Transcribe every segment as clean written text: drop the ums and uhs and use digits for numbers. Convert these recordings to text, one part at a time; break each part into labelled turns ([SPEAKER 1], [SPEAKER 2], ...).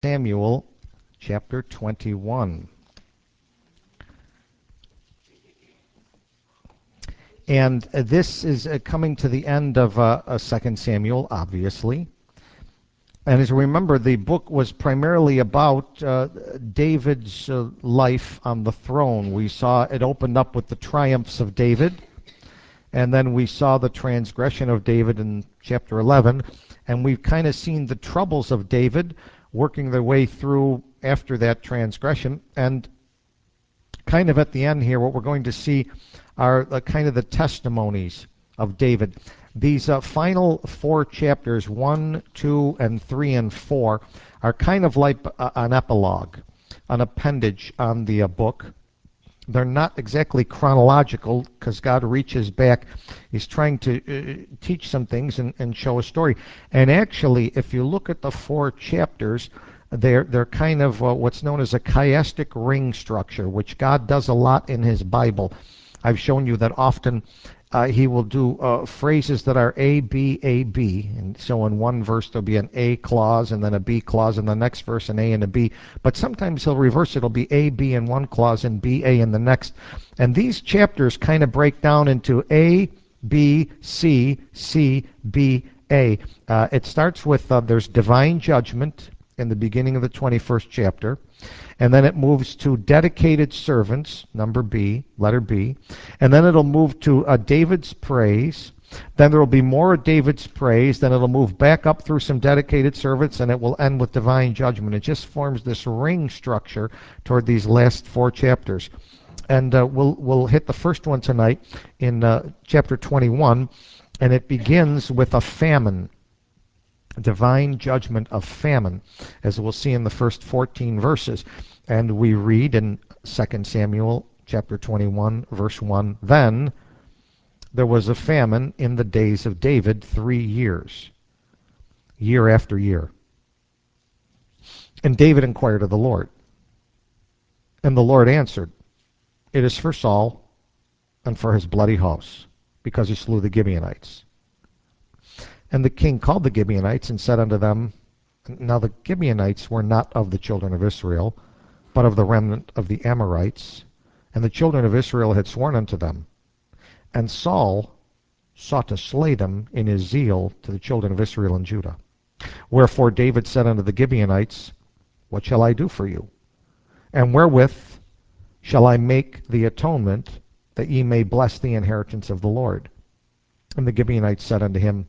[SPEAKER 1] Samuel chapter 21. And this is coming to the end of 2 Samuel, obviously. And as we remember, the book was primarily about David's life on the throne. We saw it opened up with the triumphs of David, and then we saw the transgression of David in chapter 11, and we've kind of seen the troubles of David working their way through after that transgression. And kind of at the end here, what we're going to see are kind of the testimonies of David. These final four chapters, 1, 2, and 3, and 4, are kind of like an epilogue, an appendage on the book. They're not exactly chronological because God reaches back. He's trying to teach some things and show a story. And actually, if you look at the four chapters, they're kind of what's known as a chiastic ring structure, which God does a lot in His Bible. I've shown you that often He will do phrases that are A, B, A, B. And so in one verse there'll be an A clause and then a B clause, and the next verse an A and a B. But sometimes He'll reverse it. It'll be A, B in one clause and B, A in the next. And these chapters kind of break down into A, B, C, C, B, A. It starts with there's divine judgment in the beginning of the 21st chapter. And then it moves to dedicated servants, number B, letter B. And then it'll move to David's praise. Then there will be more of David's praise. Then it'll move back up through some dedicated servants, and it will end with divine judgment. It just forms this ring structure toward these last four chapters. And we'll hit the first one tonight in chapter 21, and it begins with a famine. Divine judgment of famine, as we'll see in the first 14 verses. And we read in 2 Samuel chapter 21, verse 1, "Then there was a famine in the days of David 3 years, year after year. And David inquired of the Lord. And the Lord answered, It is for Saul and for his bloody house, because he slew the Gibeonites. And the king called the Gibeonites and said unto them, Now the Gibeonites were not of the children of Israel, but of the remnant of the Amorites, and the children of Israel had sworn unto them. And Saul sought to slay them in his zeal to the children of Israel and Judah. Wherefore David said unto the Gibeonites, What shall I do for you? And wherewith shall I make the atonement, that ye may bless the inheritance of the Lord? And the Gibeonites said unto him,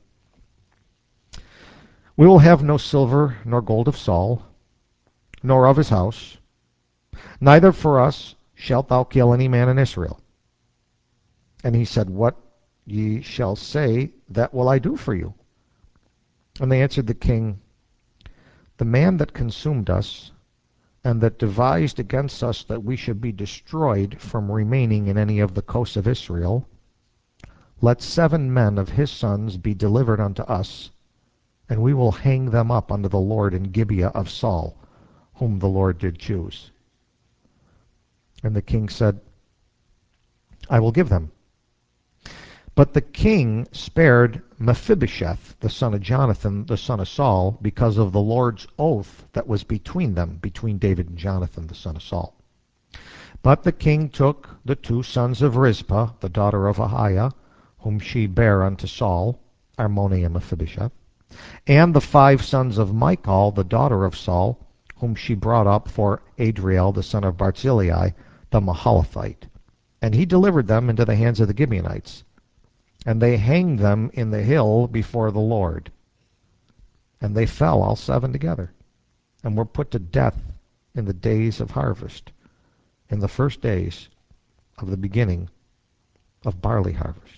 [SPEAKER 1] We will have no silver nor gold of Saul, nor of his house, neither for us shalt thou kill any man in Israel. And he said, What ye shall say, that will I do for you. And they answered the king, The man that consumed us, and that devised against us that we should be destroyed from remaining in any of the coasts of Israel, let 7 men of his sons be delivered unto us, and we will hang them up unto the Lord in Gibeah of Saul, whom the Lord did choose. And the king said, I will give them. But the king spared Mephibosheth, the son of Jonathan, the son of Saul, because of the Lord's oath that was between them, between David and Jonathan, the son of Saul. But the king took the 2 sons of Rizpah, the daughter of Ahiah, whom she bare unto Saul, Armoni and Mephibosheth, and the 5 sons of Michal, the daughter of Saul, whom she brought up for Adriel, the son of Barzillai, the Mahalathite. And he delivered them into the hands of the Gibeonites. And they hanged them in the hill before the Lord. And they fell, all 7 together, and were put to death in the days of harvest, in the first days of the beginning of barley harvest.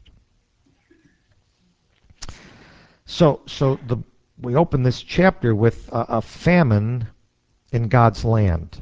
[SPEAKER 1] So we open this chapter with a famine in God's land.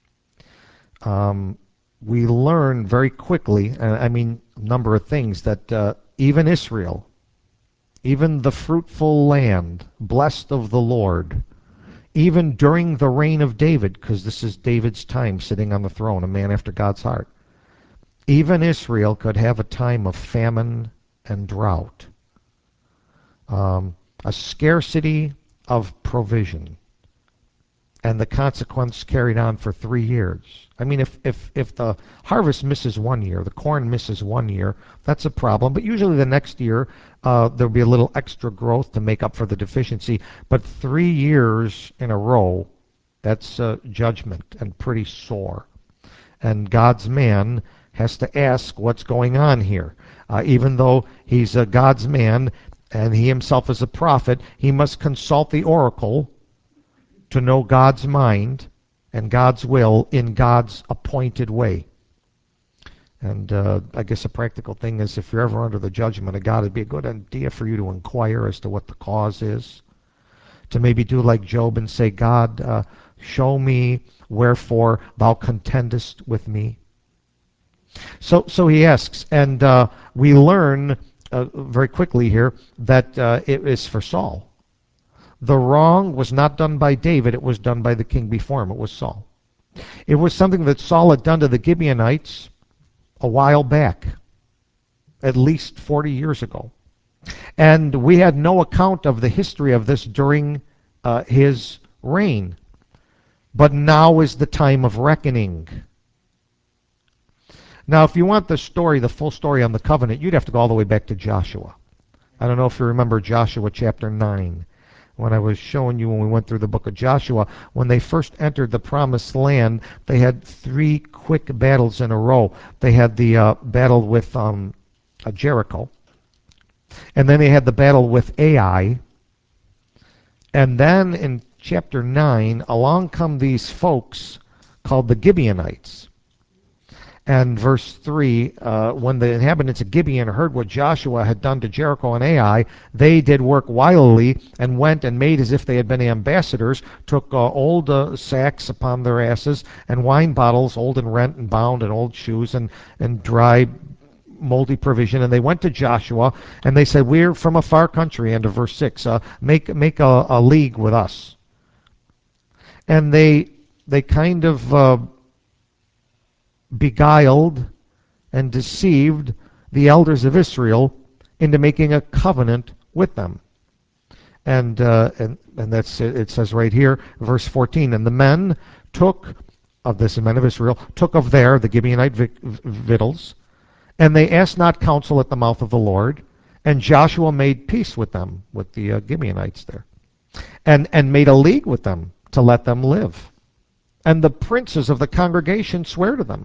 [SPEAKER 1] We learn very quickly, a number of things, that even Israel, even the fruitful land, blessed of the Lord, even during the reign of David, because this is David's time sitting on the throne, a man after God's heart, even Israel could have a time of famine and drought. A scarcity of provision. and the consequence carried on for 3 years. I mean, if the harvest misses 1 year, the corn misses 1 year, that's a problem. But usually the next year there'll be a little extra growth to make up for the deficiency. But 3 years in a row, that's judgment and pretty sore. And God's man has to ask what's going on here. Even though he's a God's man and he himself is a prophet, he must consult the oracle to know God's mind and God's will in God's appointed way. And I guess a practical thing is if you're ever under the judgment of God, it'd be a good idea for you to inquire as to what the cause is. To maybe do like Job and say, God, show me wherefore thou contendest with me. So he asks, and we learn very quickly here that it is for Saul. The wrong was not done by David, it was done by the king before him. It was Saul. It was something that Saul had done to the Gibeonites a while back, at least 40 years ago. And we had no account of the history of this during his reign. But now is the time of reckoning. Now, if you want the story, the full story on the covenant, you'd have to go all the way back to Joshua. I don't know if you remember Joshua chapter 9. When I was showing you when we went through the book of Joshua, when they first entered the promised land, they had 3 quick battles in a row. They had the battle with Jericho, and then they had the battle with Ai, and then in chapter 9, along come these folks called the Gibeonites. And verse 3, when the inhabitants of Gibeon heard what Joshua had done to Jericho and Ai, they did work wildly and went and made as if they had been ambassadors, took old sacks upon their asses and wine bottles, old and rent and bound, and old shoes and dry moldy provision, and they went to Joshua and they said, we're from a far country, end of verse 6, make a league with us. And they kind of beguiled and deceived the elders of Israel into making a covenant with them. And that's it says right here, verse 14, and the men took of this, the men of Israel, took of there the Gibeonite victuals, and they asked not counsel at the mouth of the Lord, and Joshua made peace with them, with the Gibeonites there, and made a league with them to let them live. And the princes of the congregation swear to them.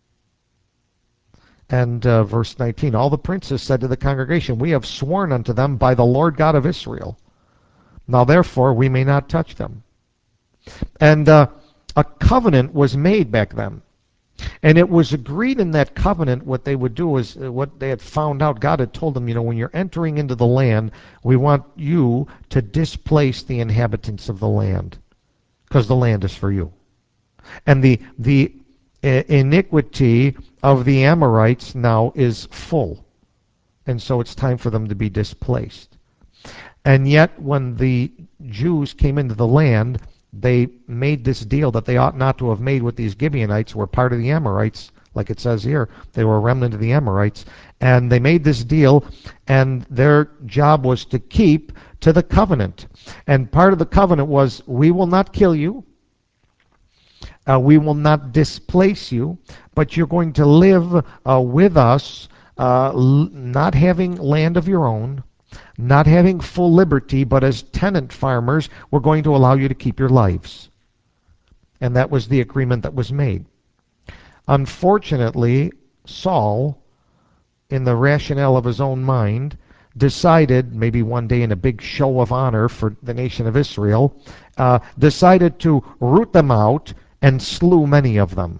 [SPEAKER 1] And verse 19, all the princes said to the congregation, we have sworn unto them by the Lord God of Israel. Now therefore we may not touch them. And a covenant was made back then. And it was agreed in that covenant what they would do is what they had found out. God had told them, when you're entering into the land, we want you to displace the inhabitants of the land because the land is for you. And the iniquity of the Amorites now is full. And so it's time for them to be displaced. And yet when the Jews came into the land, they made this deal that they ought not to have made with these Gibeonites, who were part of the Amorites, like it says here. They were a remnant of the Amorites. And they made this deal, and their job was to keep to the covenant. And part of the covenant was, we will not kill you. We will not displace you, but you're going to live with us, not having land of your own, not having full liberty, but as tenant farmers, we're going to allow you to keep your lives. And that was the agreement that was made. Unfortunately, Saul, in the rationale of his own mind, decided, maybe one day in a big show of honor for the nation of Israel, decided to root them out and slew many of them.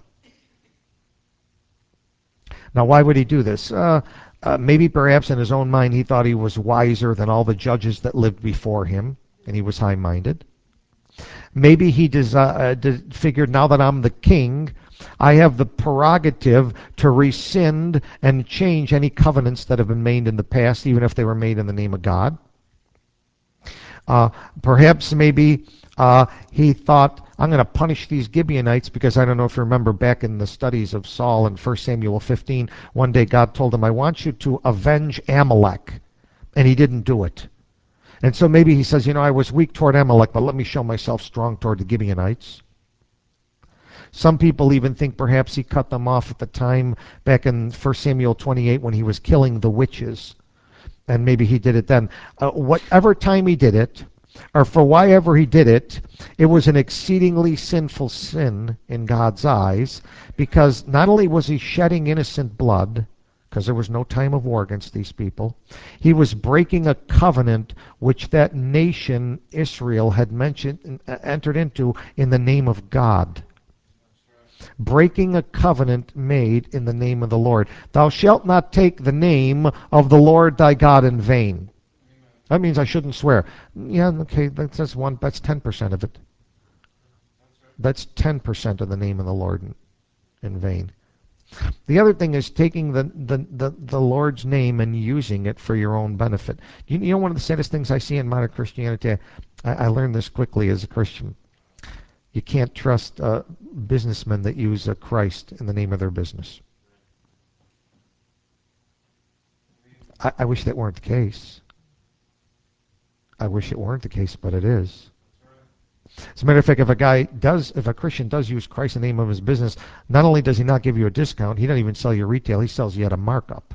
[SPEAKER 1] Now, why would he do this? Maybe perhaps in his own mind he thought he was wiser than all the judges that lived before him, and he was high-minded. Maybe he figured, now that I'm the king, I have the prerogative to rescind and change any covenants that have been made in the past, even if they were made in the name of God. Perhaps maybe he thought, I'm going to punish these Gibeonites because I don't know if you remember back in the studies of Saul in 1 Samuel 15, one day God told him, I want you to avenge Amalek. And he didn't do it. And so maybe he says, I was weak toward Amalek, but let me show myself strong toward the Gibeonites. Some people even think perhaps he cut them off at the time back in 1 Samuel 28 when he was killing the witches. And maybe he did it then. Whatever time he did it, or for whyever he did it, it was an exceedingly sinful sin in God's eyes, because not only was he shedding innocent blood, because there was no time of war against these people, he was breaking a covenant which that nation, Israel, had entered into in the name of God. Breaking a covenant made in the name of the Lord. Thou shalt not take the name of the Lord thy God in vain. That means I shouldn't swear. Yeah, okay, that's 10% of it. That's 10% of the name of the Lord in vain. The other thing is taking the Lord's name and using it for your own benefit. One of the saddest things I see in modern Christianity, I learned this quickly as a Christian. You can't trust businessmen that use Christ in the name of their business. I wish that weren't the case. I wish it weren't the case, but it is. As a matter of fact, if a Christian does use Christ in the name of his business, not only does he not give you a discount, he doesn't even sell you retail, he sells you at a markup.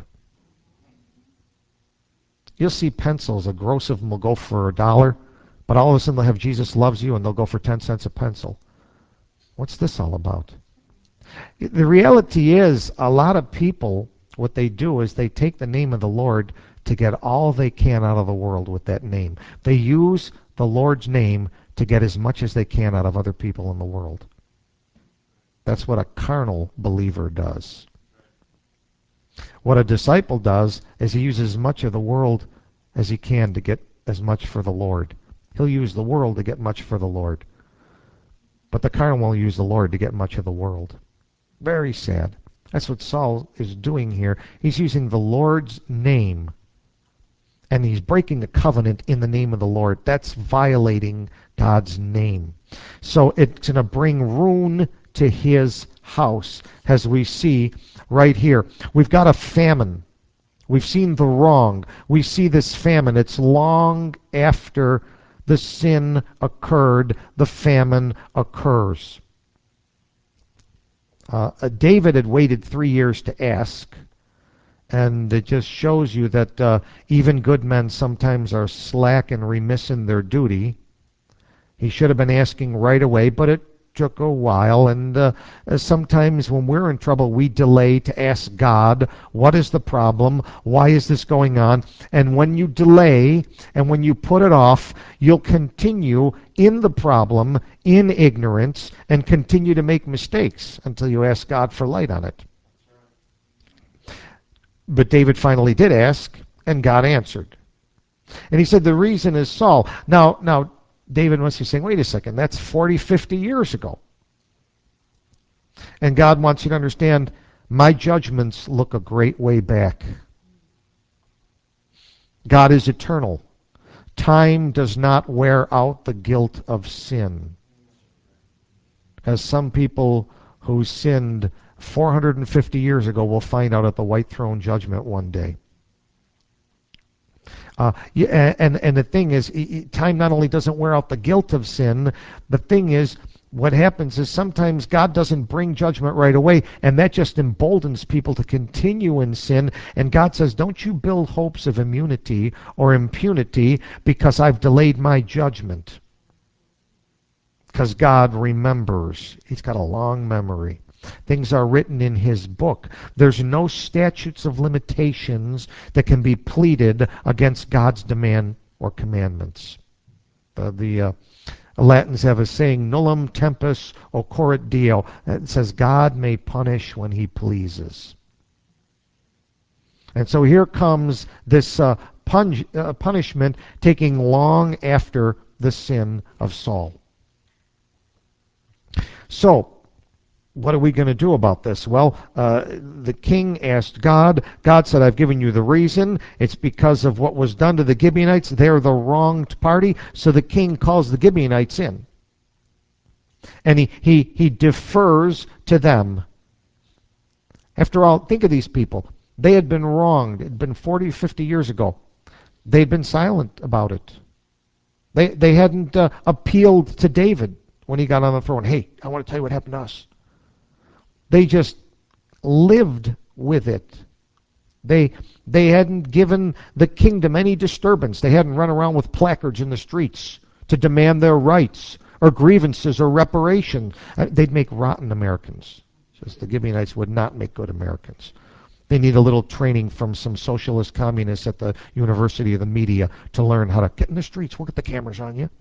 [SPEAKER 1] You'll see pencils, a gross of them will go for $1, but all of a sudden they'll have Jesus loves you and they'll go for 10 cents a pencil. What's this all about? The reality is, a lot of people, what they do is they take the name of the Lord to get all they can out of the world with that name. They use the Lord's name to get as much as they can out of other people in the world. That's what a carnal believer does. What a disciple does is he uses as much of the world as he can to get as much for the Lord. He'll use the world to get much for the Lord. But the carnal will use the Lord to get much of the world. Very sad. That's what Saul is doing here. He's using the Lord's name, and he's breaking a covenant in the name of the Lord. That's violating God's name. So it's going to bring ruin to his house, as we see right here. We've got a famine. We've seen the wrong. We see this famine. It's long after the sin occurred, the famine occurs. David had waited 3 years to ask, and it just shows you that even good men sometimes are slack and remiss in their duty. He should have been asking right away, but it took a while, and sometimes when we're in trouble, we delay to ask God, what is the problem? Why is this going on? And when you delay and when you put it off, you'll continue in the problem, in ignorance, and continue to make mistakes until you ask God for light on it. But David finally did ask, and God answered. And he said, the reason is Saul. Now, David must be saying, wait a second, that's 40, 50 years ago. And God wants you to understand, my judgments look a great way back. God is eternal. Time does not wear out the guilt of sin. As some people who sinned 450 years ago will find out at the white throne judgment one day. And the thing is, time not only doesn't wear out the guilt of sin, the thing is, what happens is sometimes God doesn't bring judgment right away, and that just emboldens people to continue in sin. And God says, don't you build hopes of immunity or impunity because I've delayed my judgment. Because God remembers. He's got a long memory. Things are written in his book. There's no statutes of limitations that can be pleaded against God's demand or commandments. The Latins have a saying, nullum tempus occurrit Deo. It says God may punish when he pleases. And so here comes this punishment taking long after the sin of Saul. So, what are we going to do about this? Well, the king asked God. God said, I've given you the reason. It's because of what was done to the Gibeonites. They're the wronged party. So the king calls the Gibeonites in. And he defers to them. After all, think of these people. They had been wronged. It had been 40, 50 years ago. They'd been silent about it. They hadn't appealed to David when he got on the throne. Hey, I want to tell you what happened to us. They just lived with it. They hadn't given the kingdom any disturbance. They hadn't run around with placards in the streets to demand their rights or grievances or reparation. They'd make rotten Americans. Just the Gibeonites would not make good Americans. They need a little training from some socialist communists at the University of the Media to learn how to get in the streets. We'll get the cameras on you.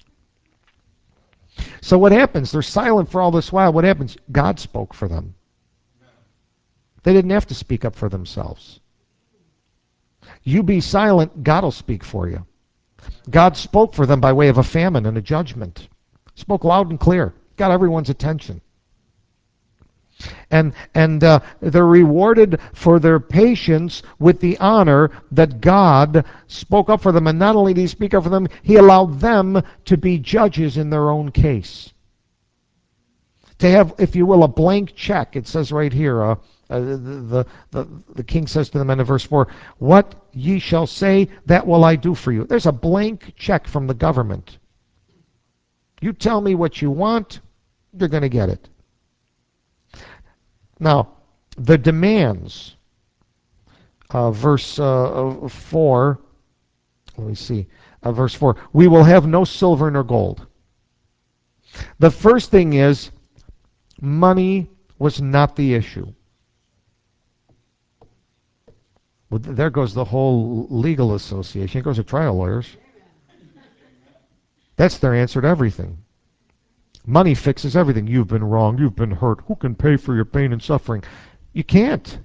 [SPEAKER 1] So what happens? They're silent for all this while. What happens? God spoke for them. They didn't have to speak up for themselves. You be silent, God will speak for you. God spoke for them by way of a famine and a judgment. Spoke loud and clear. Got everyone's attention. And they're rewarded for their patience with the honor that God spoke up for them. And not only did he speak up for them, he allowed them to be judges in their own case. To have, if you will, a blank check. It says right here, the king says to them in verse 4, what ye shall say, that will I do for you. There's a blank check from the government. You tell me what you want, you're going to get it. Now, the demands, verse 4, let me see, verse 4, we will have no silver nor gold. The first thing is, money was not the issue. Well, there goes the whole legal association. Here goes the trial lawyers. That's their answer to everything. Money fixes everything. You've been wrong. You've been hurt. Who can pay for your pain and suffering? You can't.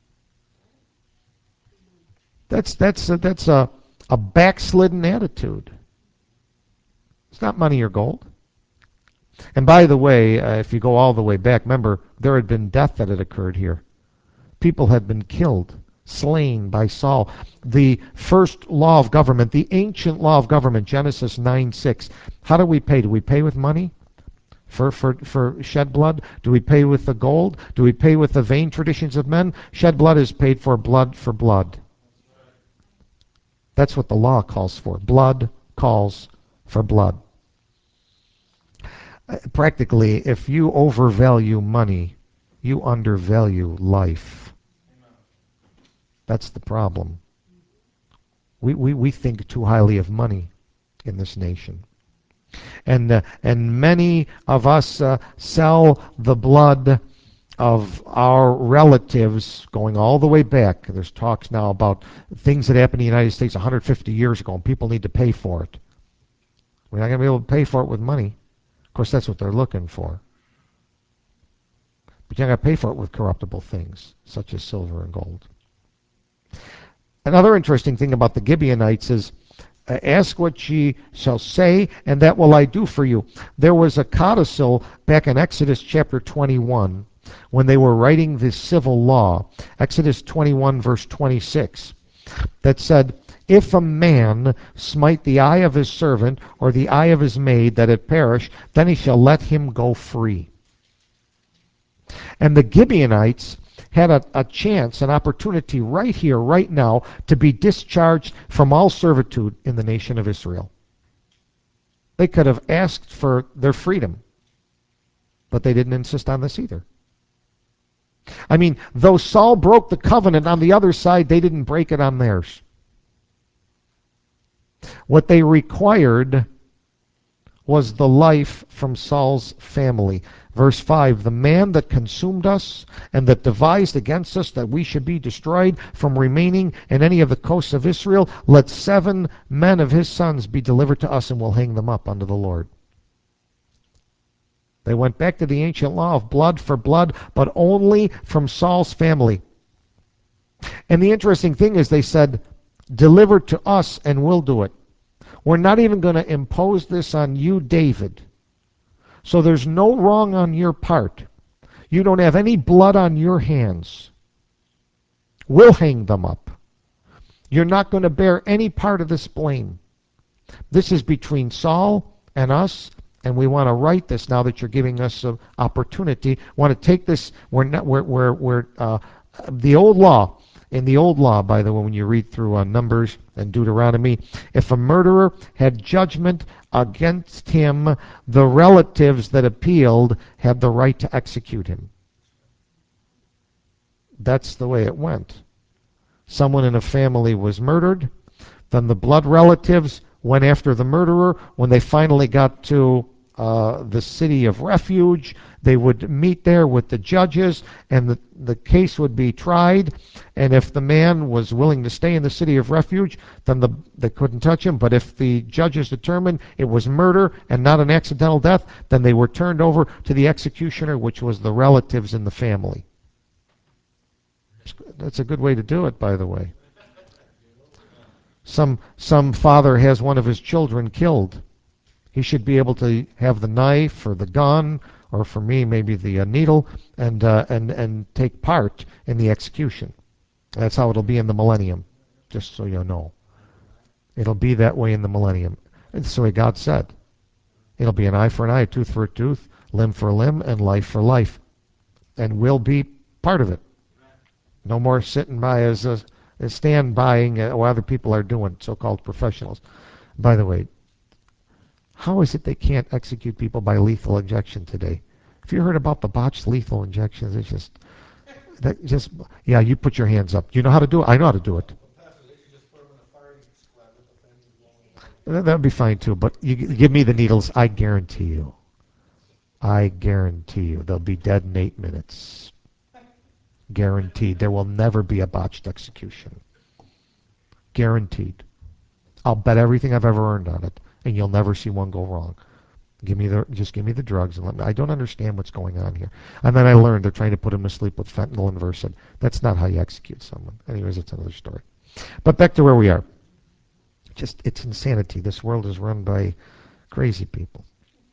[SPEAKER 1] That's a backslidden attitude. It's not money or gold. And by the way, if you go all the way back, remember, there had been death that had occurred here. People had been killed, slain by Saul. The first law of government, the ancient law of government, Genesis 9:6. How do we pay? Do we pay with money for shed blood? Do we pay with the gold? Do we pay with the vain traditions of men? Shed blood is paid for blood for blood. That's what the law calls for. Blood calls for blood. Practically, if you overvalue money, you undervalue life. That's the problem. We think too highly of money in this nation. And many of us sell the blood of our relatives going all the way back. There's talks now about things that happened in the United States 150 years ago, and people need to pay for it. We're not going to be able to pay for it with money. Of course, that's what they're looking for. But you're not going to pay for it with corruptible things, such as silver and gold. Another interesting thing about the Gibeonites is, ask what ye shall say, and that will I do for you. There was a codicil back in Exodus chapter 21 when they were writing the civil law. Exodus 21 verse 26. That said, if a man smite the eye of his servant or the eye of his maid that it perish, then he shall let him go free. And the Gibeonites had a chance, an opportunity right here, right now, to be discharged from all servitude in the nation of Israel. They could have asked for their freedom, but they didn't insist on this either. I mean, though Saul broke the covenant on the other side, they didn't break it on theirs. What they required was the life from Saul's family. Verse 5, the man that consumed us and that devised against us that we should be destroyed from remaining in any of the coasts of Israel, let 7 men of his sons be delivered to us, and we'll hang them up unto the Lord. They went back to the ancient law of blood for blood, but only from Saul's family. And the interesting thing is they said, deliver to us and we'll do it. We're not even going to impose this on you, David. So there's no wrong on your part. You don't have any blood on your hands. We'll hang them up. You're not going to bear any part of this blame. This is between Saul and us, and we want to write this now that you're giving us an opportunity. We want to take this. The old law In the old law, by the way, when you read through Numbers and Deuteronomy, if a murderer had judgment against him, the relatives that appealed had the right to execute him. That's the way it went. Someone in a family was murdered, then the blood relatives went after the murderer. When they finally got to the city of refuge, they would meet there with the judges, and the case would be tried. And if the man was willing to stay in the city of refuge, then they couldn't touch him. But if the judges determined it was murder and not an accidental death, then they were turned over to the executioner, which was the relatives in the family. That's a good way to do it, by the way. Some father has one of his children killed. He should be able to have the knife or the gun, or for me maybe the needle, and take part in the execution. That's how it'll be in the millennium, just so you know. It'll be that way in the millennium. It's the way God said. It'll be an eye for an eye, a tooth for a tooth, limb for a limb, and life for life. And we'll be part of it. No more sitting by as stand buying what other people are doing, so-called professionals. By the way, how is it they can't execute people by lethal injection today? Have you heard about the botched lethal injections? It's just, yeah, you put your hands up. You know how to do it? I know how to do it. That'd be fine too, but you give me the needles, I guarantee you, they'll be dead in 8 minutes. Guaranteed. There will never be a botched execution. Guaranteed. I'll bet everything I've ever earned on it, and you'll never see one go wrong. Just give me the drugs and let me. I don't understand what's going on here. And then I learned they're trying to put him to sleep with fentanyl and Versed. That's not how you execute someone. Anyways, it's another story. But back to where we are. It's insanity. This world is run by crazy people.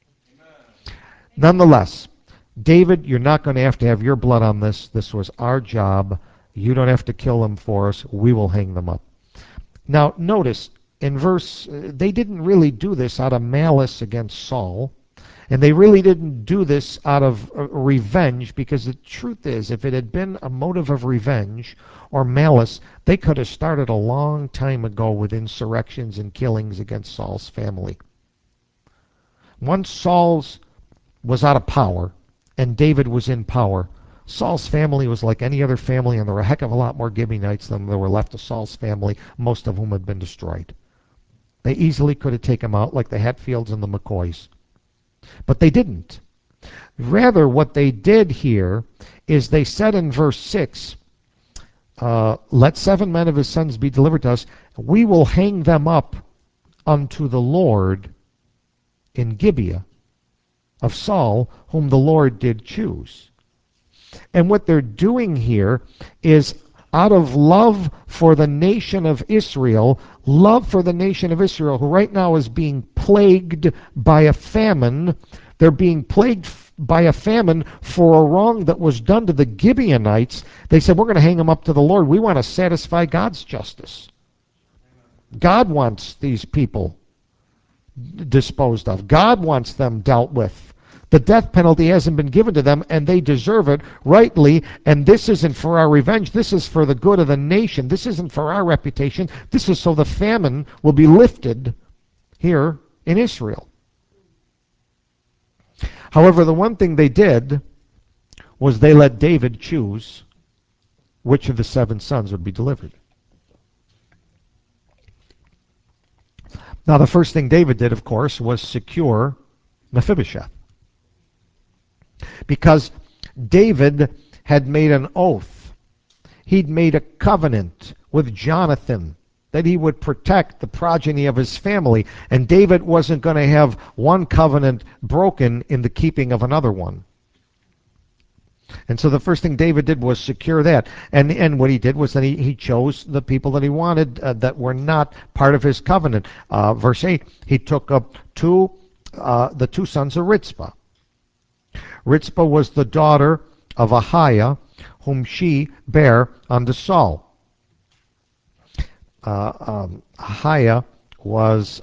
[SPEAKER 1] Nonetheless, David, you're not going to have your blood on this. This was our job. You don't have to kill them for us. We will hang them up. Now, notice in verse, they didn't really do this out of malice against Saul, and they really didn't do this out of revenge, because the truth is, if it had been a motive of revenge or malice, they could have started a long time ago with insurrections and killings against Saul's family. Once Saul's was out of power and David was in power, Saul's family was like any other family, and there were a heck of a lot more Gibeonites than there were left of Saul's family, most of whom had been destroyed. They easily could have taken them out like the Hatfields and the McCoys. But they didn't. Rather, what they did here is they said in verse 6, let 7 men of his sons be delivered to us. We will hang them up unto the Lord in Gibeah of Saul, whom the Lord did choose. And what they're doing here is, out of love for the nation of Israel, who right now is being plagued by a famine. They're being plagued by a famine for a wrong that was done to the Gibeonites. They said, we're going to hang them up to the Lord. We want to satisfy God's justice. God wants these people disposed of. God wants them dealt with. The death penalty hasn't been given to them, and they deserve it rightly. And this isn't for our revenge. This is for the good of the nation. This isn't for our reputation. This is so the famine will be lifted here in Israel. However, the one thing they did was they let David choose which of the 7 sons would be delivered. Now, the first thing David did, of course, was secure Mephibosheth. Because David had made an oath. He'd made a covenant with Jonathan that he would protect the progeny of his family. And David wasn't going to have one covenant broken in the keeping of another one. And so the first thing David did was secure that. And what he did was that he chose the people that he wanted that were not part of his covenant. Verse 8, he took up the 2 sons of Rizpah. Rizpah was the daughter of Ahiah, whom she bare unto Saul. Ahiah was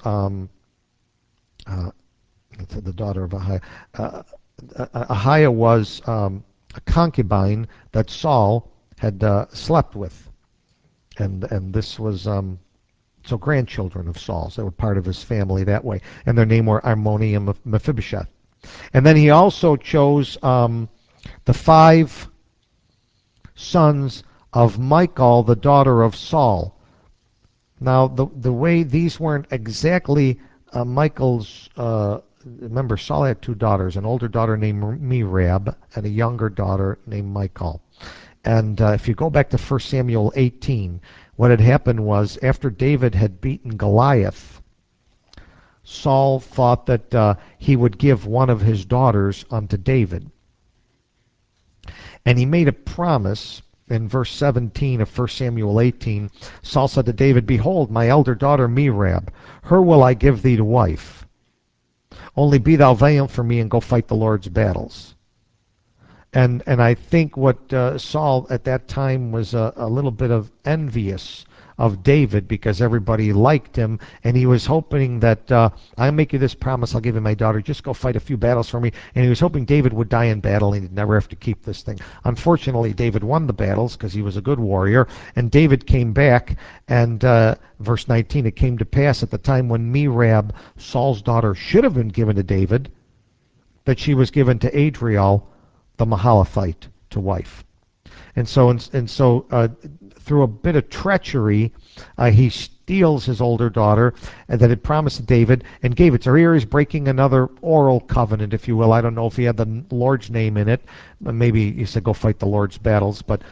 [SPEAKER 1] the daughter of Ahiah. Ahiah was a concubine that Saul had slept with. and this was so grandchildren of Saul's that were part of his family that way, and their name were Armoni and Mephibosheth. And then he also chose the 5 sons of Michal, the daughter of Saul. Now, the way these weren't exactly Michal's, remember, Saul had 2 daughters, an older daughter named Merab and a younger daughter named Michal. And if you go back to 1 Samuel 18, what had happened was after David had beaten Goliath, Saul thought that he would give one of his daughters unto David. And he made a promise in verse 17 of 1 Samuel 18. Saul said to David, Behold, my elder daughter Merab, her will I give thee to wife. Only be thou valiant for me and go fight the Lord's battles. And I think what Saul at that time was a little bit of envious of David because everybody liked him, and he was hoping that I'll make you this promise, I'll give you my daughter, just go fight a few battles for me. And he was hoping David would die in battle and he'd never have to keep this thing. Unfortunately, David won the battles because he was a good warrior, and David came back, and verse 19, it came to pass at the time when Merab, Saul's daughter, should have been given to David, that she was given to Adriel, the Mahalathite, to wife. And so through a bit of treachery, he steals his older daughter that had promised David and gave it to her. Here he's breaking another oral covenant, if you will. I don't know if he had the Lord's name in it. Maybe he said, go fight the Lord's battles. But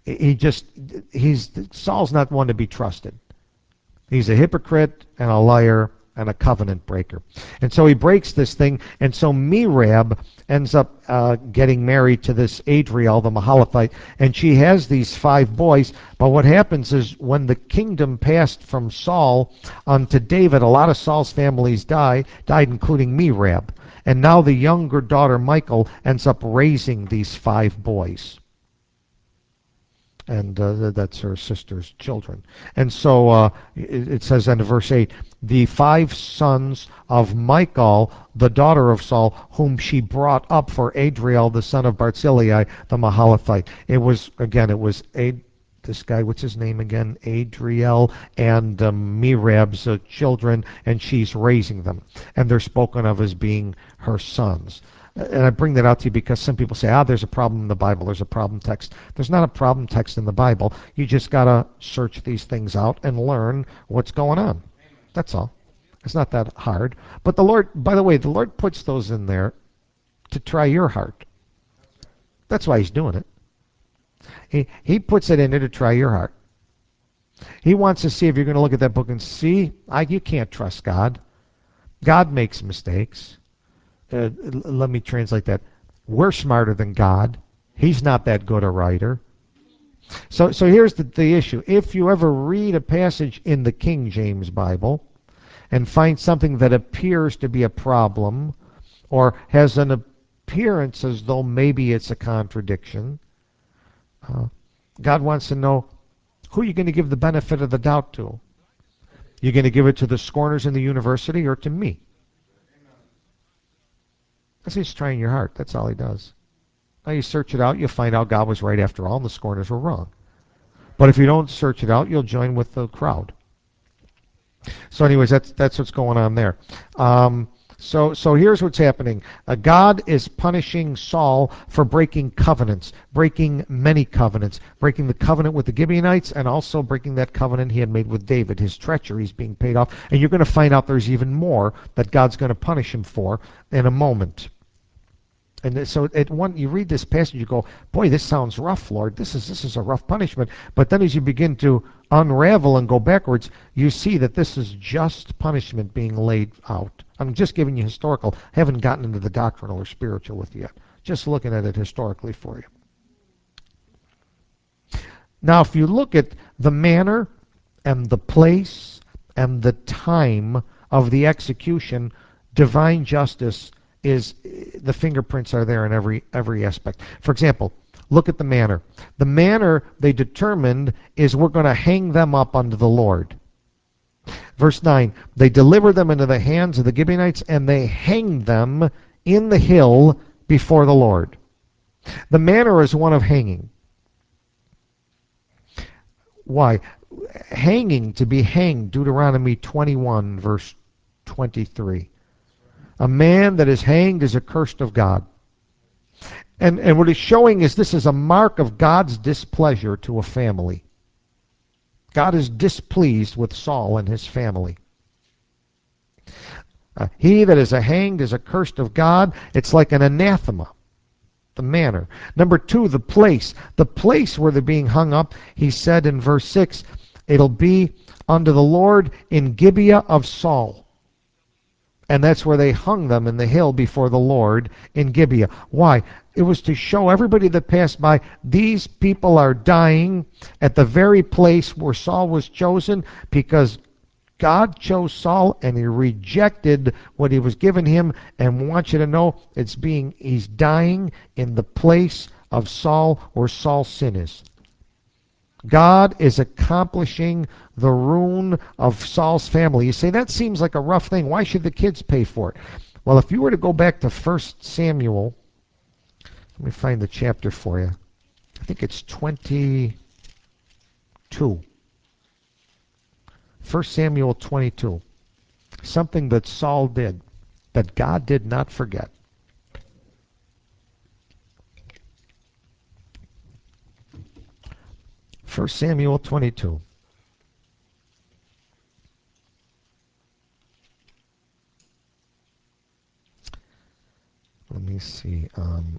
[SPEAKER 1] Saul's not one to be trusted. He's a hypocrite and a liar and a covenant breaker. And so he breaks this thing, and so Merab ends up getting married to this Adriel, the Mahalathite, and she has these 5 boys. But what happens is when the kingdom passed from Saul unto David, a lot of Saul's families died, including Merab. And now the younger daughter, Michal, ends up raising these 5 boys. And that's her sister's children. And so it says in verse 8, the 5 sons of Michal, the daughter of Saul, whom she brought up for Adriel, the son of Barzillai, the Mahalathite. It was this guy, what's his name again? Adriel, and Merab's children, and she's raising them. And they're spoken of as being her sons. And I bring that out to you because some people say, there's a problem in the Bible, there's a problem text. There's not a problem text in the Bible. You just got to search these things out and learn what's going on. That's all. It's not that hard. But the Lord, by the way, the Lord puts those in there to try your heart. That's why he's doing it. He puts it in there to try your heart. He wants to see if you're going to look at that book and see, you can't trust God. God makes mistakes. Let me translate that. We're smarter than God. He's not that good a writer. So here's the issue. If you ever read a passage in the King James Bible and find something that appears to be a problem or has an appearance as though maybe it's a contradiction, God wants to know, who are you going to give the benefit of the doubt to? You going to give it to the scorners in the university or to me? He's trying your heart. That's all he does. Now you search it out, you'll find out God was right after all, and the scorners were wrong. But if you don't search it out, you'll join with the crowd. So anyways, that's what's going on there. So here's what's happening. God is punishing Saul for breaking covenants, breaking many covenants, breaking the covenant with the Gibeonites, and also breaking that covenant he had made with David. His treachery is being paid off. And you're going to find out there's even more that God's going to punish him for in a moment. And so you read this passage, you go, boy, this sounds rough, Lord. This is a rough punishment. But then as you begin to unravel and go backwards, you see that this is just punishment being laid out. I'm just giving you historical. I haven't gotten into the doctrinal or spiritual with you yet. Just looking at it historically for you. Now, if you look at the manner and the place and the time of the execution, divine justice is, the fingerprints are there in every aspect. For example, look at the manner. The manner they determined is we're going to hang them up unto the Lord. Verse 9, they delivered them into the hands of the Gibeonites, and they hanged them in the hill before the Lord. The manner is one of hanging. Why? hanging, to be hanged, Deuteronomy 21, verse 23. A man that is hanged is accursed of God. And what it's showing is this is a mark of God's displeasure to a family. God is displeased with Saul and his family. He that is hanged is accursed of God. It's like an anathema, the manner. Number two, the place. The place where they're being hung up, he said in verse 6, it'll be unto the Lord in Gibeah of Saul. And that's where they hung them in the hill before the Lord in Gibeah. Why? It was to show everybody that passed by, these people are dying at the very place where Saul was chosen, because God chose Saul and he rejected what he was given him. And want you to know, he's dying in the place of Saul where Saul's sin is. God is accomplishing the ruin of Saul's family. You say, that seems like a rough thing. Why should the kids pay for it? Well, if you were to go back to 1 Samuel, let me find the chapter for you. I think it's 22. 1 Samuel 22. Something that Saul did that God did not forget. 1 Samuel 22. Let me see.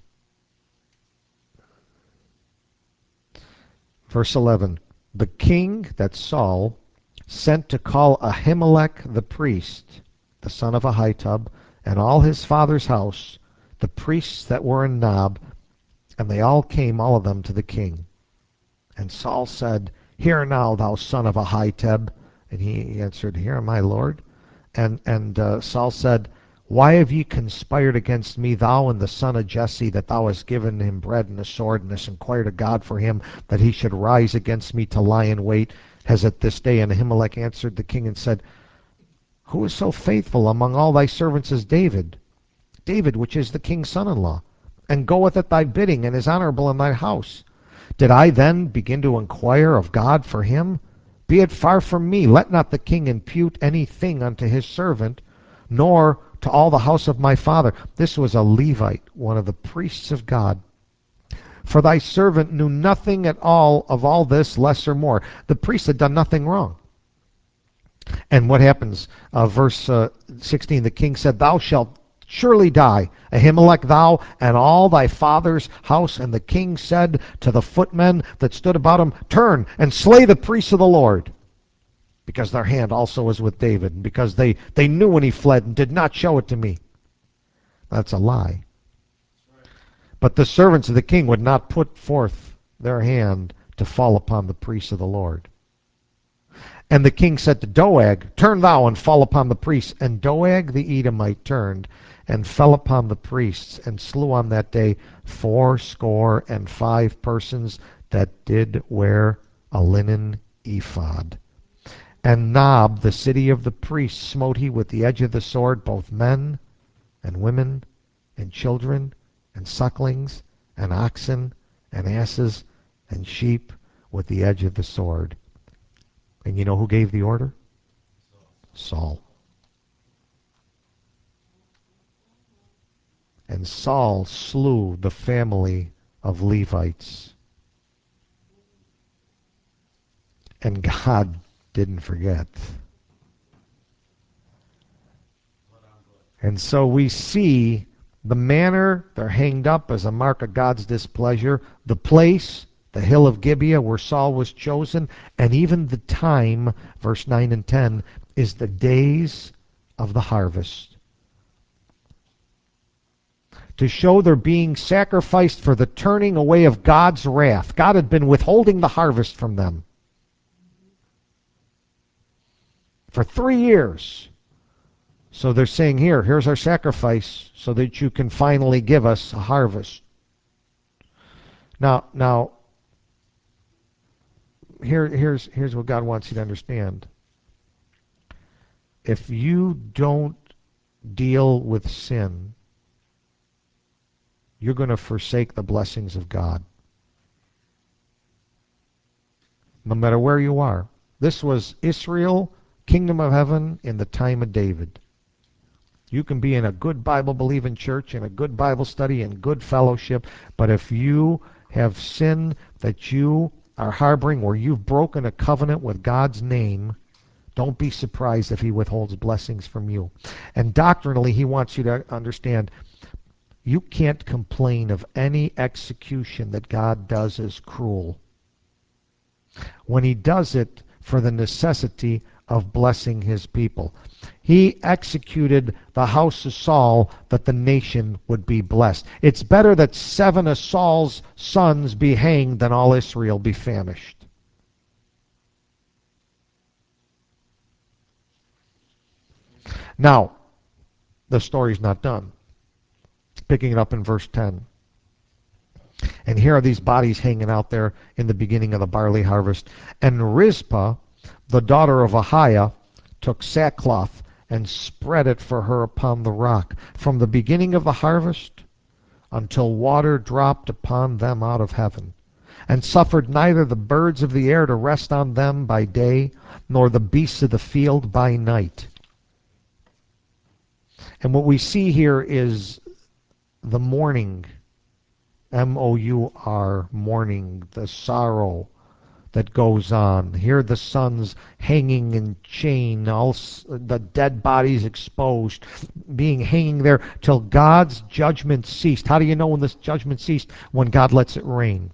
[SPEAKER 1] Verse 11. The king, that's Saul, sent to call Ahimelech the priest, the son of Ahitub, and all his father's house, the priests that were in Nob, and they all came, all of them, to the king. And Saul said, Hear now, thou son of Ahitub. And he answered, Here, my lord. And Saul said, Why have ye conspired against me, thou and the son of Jesse, that thou hast given him bread and a sword, and hast inquired of God for him, that he should rise against me to lie in wait, as at this day? And Ahimelech answered the king and said, Who is so faithful among all thy servants as David? David, which is the king's son-in-law, and goeth at thy bidding, and is honorable in thy house. Did I then begin to inquire of God for him? Be it far from me. Let not the king impute anything unto his servant, nor to all the house of my father. This was a Levite, one of the priests of God. For thy servant knew nothing at all of all this, less or more. The priest had done nothing wrong. And what happens? Verse 16, the king said, Thou shalt surely die, Ahimelech, thou and all thy father's house. And the king said to the footmen that stood about him, Turn and slay the priests of the Lord, because their hand also was with David, and because they knew when he fled and did not show it to me. That's a lie. But the servants of the king would not put forth their hand to fall upon the priests of the Lord. And the king said to Doeg, Turn thou and fall upon the priests. And Doeg the Edomite turned and fell upon the priests, and slew on that day 75 persons that did wear a linen ephod. And Nob, the city of the priests, smote he with the edge of the sword, both men and women and children and sucklings and oxen and asses and sheep with the edge of the sword. And you know who gave the order? Saul. And Saul slew the family of Levites. And God didn't forget. And so we see the manner they're hanged up as a mark of God's displeasure, the place, the hill of Gibeah where Saul was chosen, and even the time, verse 9 and 10, is the days of the harvest. To show they're being sacrificed for the turning away of God's wrath. God had been withholding the harvest from them for 3 years. So they're saying, here's our sacrifice so that you can finally give us a harvest. Now, here's what God wants you to understand. If you don't deal with sin, you're going to forsake the blessings of God. No matter where you are. This was Israel, kingdom of heaven, in the time of David. You can be in a good Bible believing church, in a good Bible study, in good fellowship, but if you have sin that you are harboring, or you've broken a covenant with God's name, don't be surprised if he withholds blessings from you. And doctrinally, he wants you to understand you can't complain of any execution that God does as cruel when he does it for the necessity of blessing his people. He executed the house of Saul that the nation would be blessed. It's better that 7 of Saul's sons be hanged than all Israel be famished. Now, the story's not done. Picking it up in verse 10. And here are these bodies hanging out there in the beginning of the barley harvest. And Rizpah, the daughter of Ahiah, took sackcloth and spread it for her upon the rock, from the beginning of the harvest until water dropped upon them out of heaven, and suffered neither the birds of the air to rest on them by day, nor the beasts of the field by night. And what we see here is the mourning, M-O-U-R, mourning, the sorrow that goes on. Here the sons hanging in chain, all the dead bodies exposed, being hanging there till God's judgment ceased. How do you know when this judgment ceased? When God lets it rain.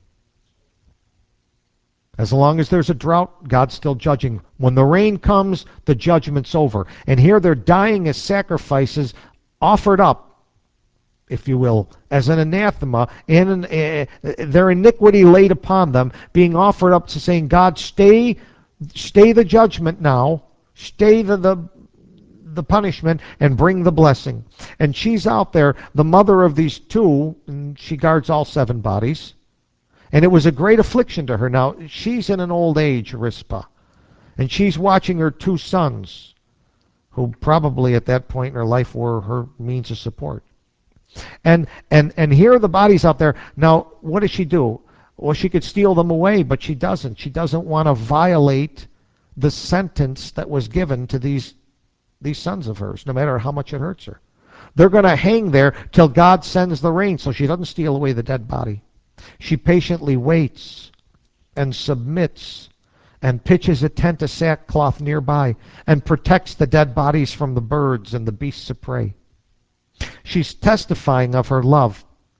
[SPEAKER 1] As long as there's a drought, God's still judging. When the rain comes, the judgment's over. And here they're dying as sacrifices offered up, if you will, as an anathema, and their iniquity laid upon them, being offered up to saying, God, stay the judgment now, stay the punishment, and bring the blessing. And she's out there, the mother of these two, and she guards all 7 bodies. And it was a great affliction to her. Now, she's in an old age, Rizpah, and she's watching her 2 sons, who probably at that point in her life were her means of support. And here are the bodies out there. Now, what does she do? Well, she could steal them away, but she doesn't. She doesn't want to violate the sentence that was given to these sons of hers, no matter how much it hurts her. They're going to hang there till God sends the rain, so she doesn't steal away the dead body. She patiently waits and submits and pitches a tent of sackcloth nearby and protects the dead bodies from the birds and the beasts of prey. She's testifying of her love.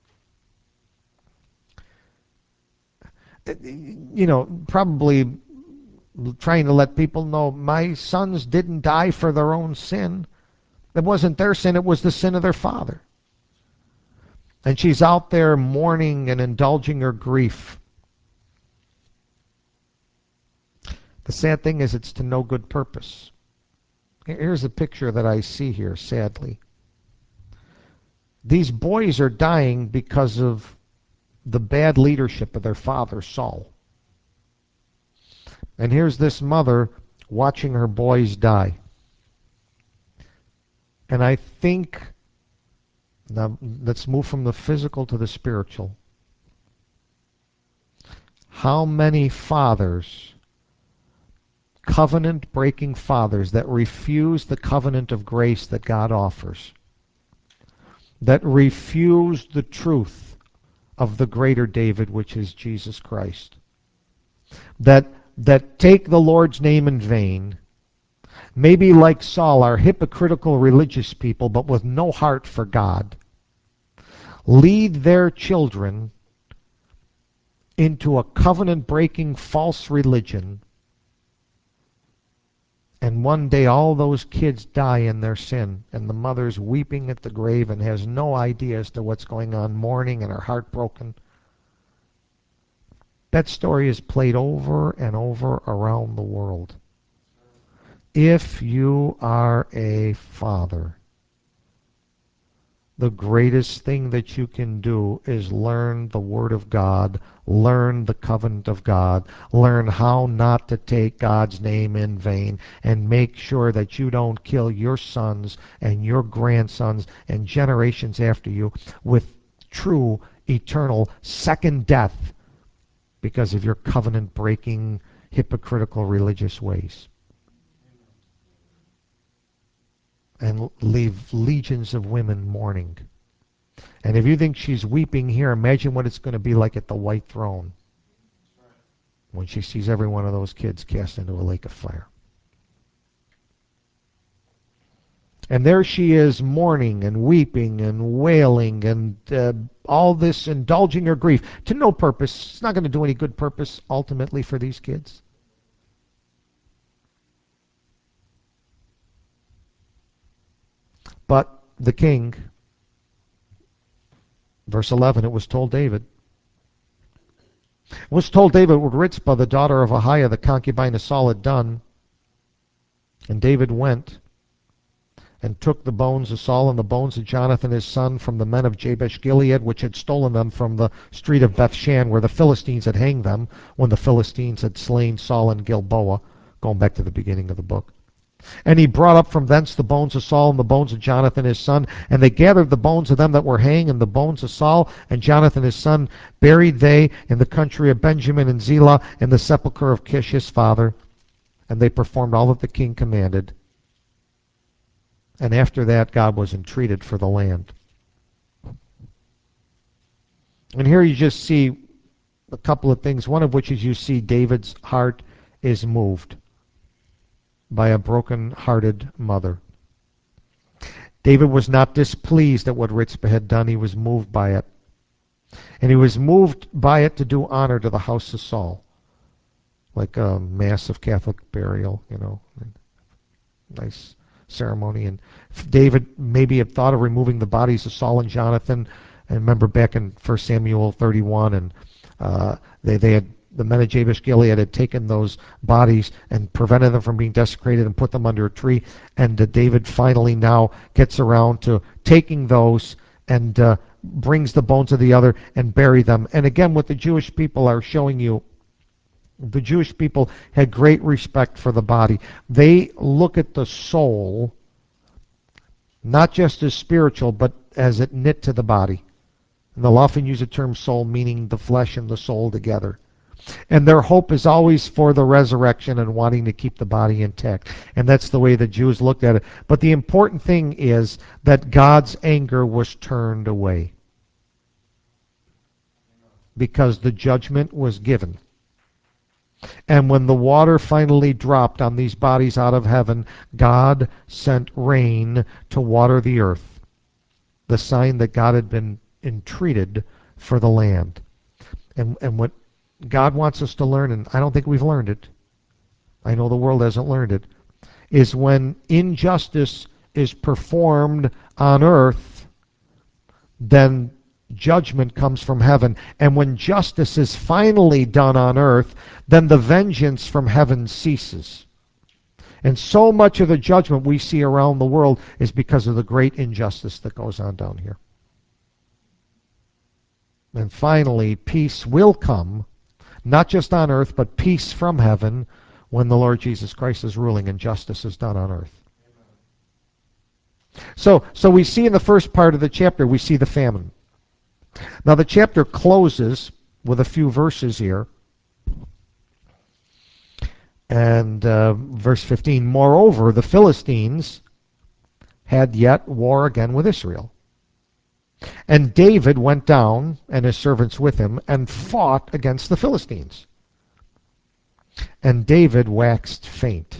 [SPEAKER 1] Probably trying to let people know my sons didn't die for their own sin. It wasn't their sin, it was the sin of their father. And she's out there mourning and indulging her grief. The sad thing is it's to no good purpose. Here's a picture that I see here, sadly. These boys are dying because of the bad leadership of their father, Saul. And here's this mother watching her boys die. And I think, now let's move from the physical to the spiritual. How many fathers, covenant-breaking fathers, that refuse the covenant of grace that God offers, that refuse the truth of the greater David, which is Jesus Christ, that take the Lord's name in vain, maybe like Saul are hypocritical religious people but with no heart for God, lead their children into a covenant-breaking false religion, and one day all those kids die in their sin, and the mother's weeping at the grave and has no idea as to what's going on, mourning and her heart broken. That story is played over and over around the world. If you are a father, the greatest thing that you can do is learn the Word of God, learn the covenant of God, learn how not to take God's name in vain, and make sure that you don't kill your sons and your grandsons and generations after you with true, eternal, second death because of your covenant-breaking, hypocritical religious ways and leave legions of women mourning. And if you think she's weeping here, imagine what it's going to be like at the white throne when she sees every one of those kids cast into a lake of fire. And there she is mourning and weeping and wailing and all this, indulging her grief to no purpose. It's not going to do any good purpose ultimately for these kids. But the king, verse 11, it was told David. It was told David what Ritzpah, the daughter of Ahiah, the concubine of Saul, had done. And David went and took the bones of Saul and the bones of Jonathan his son from the men of Jabesh Gilead, which had stolen them from the street of Bethshan, where the Philistines had hanged them when the Philistines had slain Saul in Gilboa, going back to the beginning of the book. And he brought up from thence the bones of Saul and the bones of Jonathan his son, and they gathered the bones of them that were hanged, and the bones of Saul and Jonathan his son buried they in the country of Benjamin and Zelah, in the sepulchre of Kish his father. And they performed all that the king commanded. And after that, God was entreated for the land. And here you just see a couple of things, one of which is you see David's heart is moved by a broken-hearted mother. David was not displeased at what Ritzpah had done. He was moved by it. And he was moved by it to do honor to the house of Saul, like a massive Catholic burial, nice ceremony. And David maybe had thought of removing the bodies of Saul and Jonathan. And remember back in 1 Samuel 31, and they had, the men of Jabesh Gilead had taken those bodies and prevented them from being desecrated and put them under a tree. And David finally now gets around to taking those and brings the bones of the other and bury them. And again, what the Jewish people are showing you, the Jewish people had great respect for the body. They look at the soul not just as spiritual, but as it knit to the body. And they'll often use the term soul, meaning the flesh and the soul together. And their hope is always for the resurrection and wanting to keep the body intact. And that's the way the Jews looked at it. But the important thing is that God's anger was turned away, because the judgment was given. And when the water finally dropped on these bodies out of heaven, God sent rain to water the earth, the sign that God had been entreated for the land. And what God wants us to learn, and I don't think we've learned it, I know the world hasn't learned it, is when injustice is performed on earth, then judgment comes from heaven. And when justice is finally done on earth, then the vengeance from heaven ceases. And so much of the judgment we see around the world is because of the great injustice that goes on down here. And finally, peace will come, not just on earth, but peace from heaven when the Lord Jesus Christ is ruling and justice is done on earth. So we see in the first part of the chapter, we see the famine. Now the chapter closes with a few verses here. And verse 15, moreover, the Philistines had yet war again with Israel. And David went down, and his servants with him, and fought against the Philistines. And David waxed faint.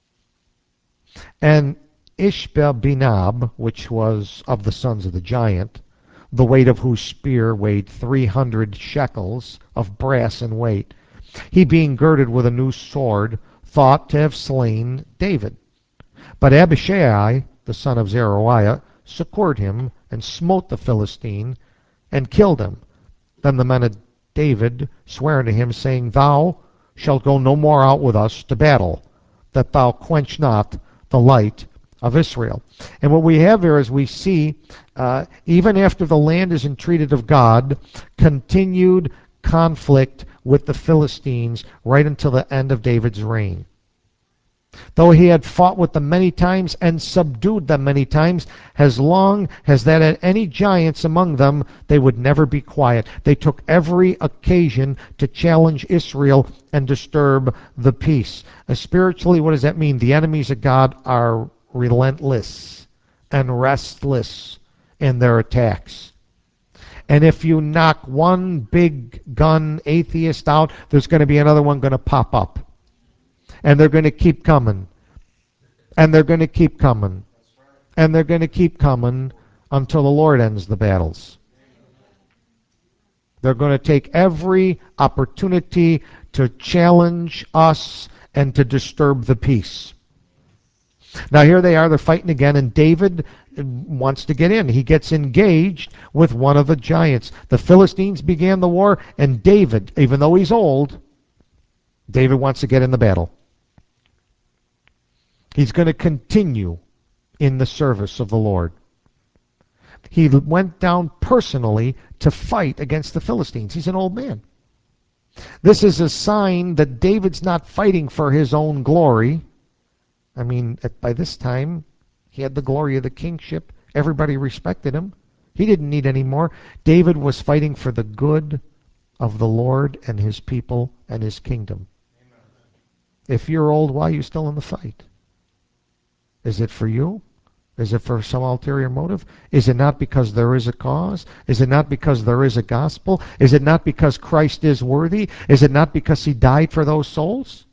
[SPEAKER 1] And Ishbi-benob, which was of the sons of the giant, the weight of whose spear weighed 300 shekels of brass in weight, he being girded with a new sword, thought to have slain David. But Abishai, the son of Zeruiah, succored him, and smote the Philistine, and killed him. Then the men of David sware unto him, saying, Thou shalt go no more out with us to battle, that thou quench not the light of Israel. And what we have here is we see, even after the land is entreated of God, continued conflict with the Philistines right until the end of David's reign. Though he had fought with them many times and subdued them many times, as long as that had any giants among them, they would never be quiet. They took every occasion to challenge Israel and disturb the peace. Spiritually, what does that mean? The enemies of God are relentless and restless in their attacks. And if you knock one big gun atheist out, there's going to be another one going to pop up. And they're going to keep coming. And they're going to keep coming. And they're going to keep coming until the Lord ends the battles. They're going to take every opportunity to challenge us and to disturb the peace. Now here they are, they're fighting again, and David wants to get in. He gets engaged with one of the giants. The Philistines began the war, and David, even though he's old, David wants to get in the battle. He's going to continue in the service of the Lord. He went down personally to fight against the Philistines. He's an old man. This is a sign that David's not fighting for his own glory. I mean, by this time, he had the glory of the kingship. Everybody respected him. He didn't need any more. David was fighting for the good of the Lord and his people and his kingdom. Amen. If you're old, why are you still in the fight? Is it for you? Is it for some ulterior motive? Is it not because there is a cause? Is it not because there is a gospel? Is it not because Christ is worthy? Is it not because he died for those souls?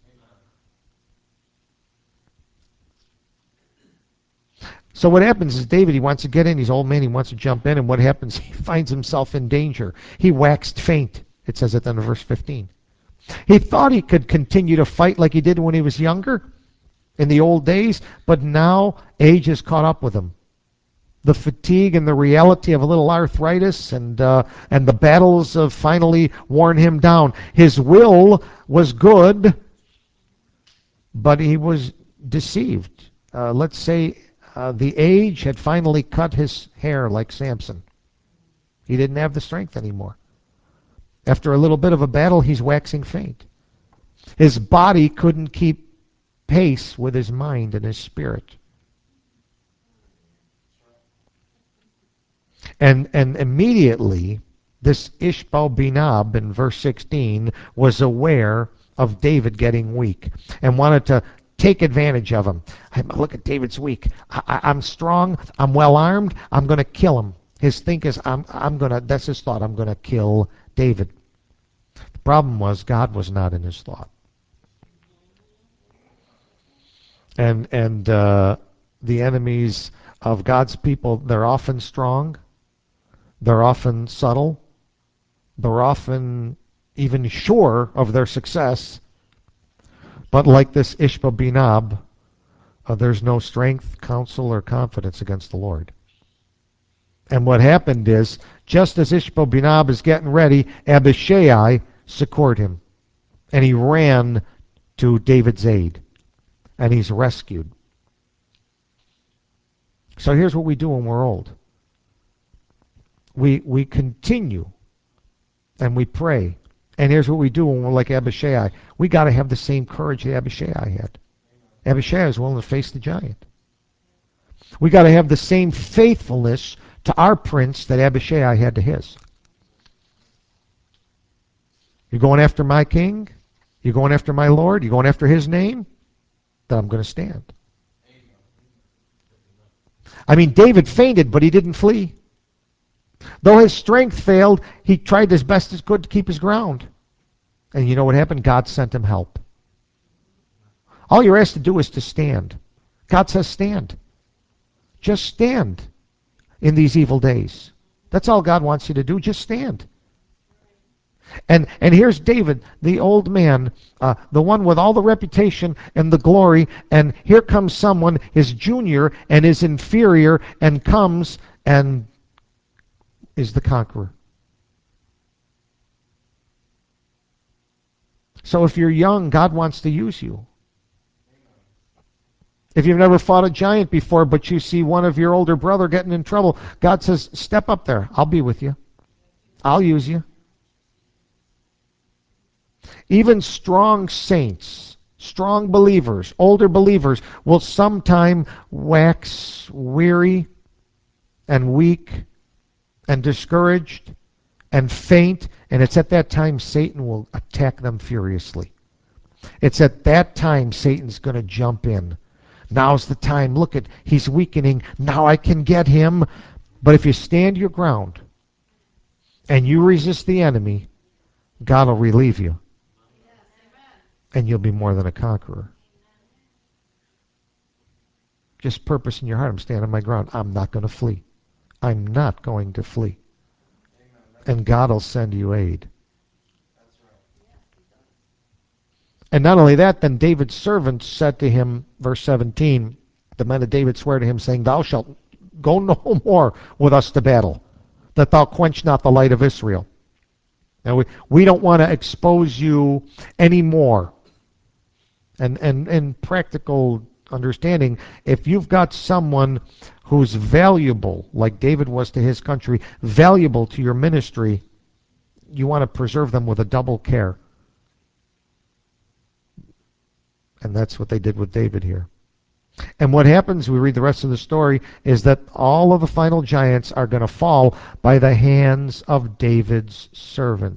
[SPEAKER 1] So what happens is David, he wants to get in. He's an old man. He wants to jump in. And what happens? He finds himself in danger. He waxed faint. It says at the end of verse 15. He thought he could continue to fight like he did when he was younger in the old days, but now age has caught up with him. The fatigue and the reality of a little arthritis and the battles have finally worn him down. His will was good, but he was deceived. Let's say the age had finally cut his hair like Samson. He didn't have the strength anymore. After a little bit of a battle, he's waxing faint. His body couldn't keep pace with his mind and his spirit. And immediately, this Ishbosheth in verse 16 was aware of David getting weak and wanted to take advantage of him. Look at David's weak. I'm strong. I'm well armed. I'm going to kill him. His think is, that's his thought. I'm going to kill David. The problem was God was not in his thought. And the enemies of God's people, they're often strong. They're often subtle. They're often even sure of their success. But like this Ishbosheth, there's no strength, counsel, or confidence against the Lord. And what happened is, just as Ishbosheth is getting ready, Abishai succored him. And he ran to David's aid. And he's rescued. So here's what we do when we're old. We continue and we pray. And here's what we do when we're like Abishai. We got to have the same courage that Abishai had. Abishai was willing to face the giant. We got to have the same faithfulness to our prince that Abishai had to his. You're going after my king? You're going after my Lord? You're going after his name? Then I'm going to stand. I mean, David fainted, but he didn't flee. Though his strength failed, he tried as best as could to keep his ground. And you know what happened? God sent him help. All you're asked to do is to stand. God says stand. Just stand in these evil days. That's all God wants you to do. Just stand. And here's David, the old man, the one with all the reputation and the glory, and here comes someone, his junior and his inferior, and comes and is the conqueror. So if you're young, God wants to use you. If you've never fought a giant before, but you see one of your older brother getting in trouble, God says, step up there. I'll be with you. I'll use you. Even strong saints Strong believers, older believers, will sometime wax weary and weak and discouraged and faint, and it's at that time Satan will attack them furiously. It's at that time Satan's going to jump in. Now's the time. Look at, he's weakening. Now I can get him. But if you stand your ground and you resist the enemy, God will relieve you. And you'll be more than a conqueror. Just purpose in your heart. I'm standing my ground. I'm not going to flee. I'm not going to flee. And God will send you aid. And not only that, then David's servants said to him, verse 17, the men of David swear to him, saying, Thou shalt go no more with us to battle, that thou quench not the light of Israel. Now, we don't want to expose you anymore. And in practical understanding, if you've got someone who's valuable, like David was to his country, valuable to your ministry, you want to preserve them with a double care. And that's what they did with David here. And what happens, we read the rest of the story, is that all of the final giants are going to fall by the hands of David's servant.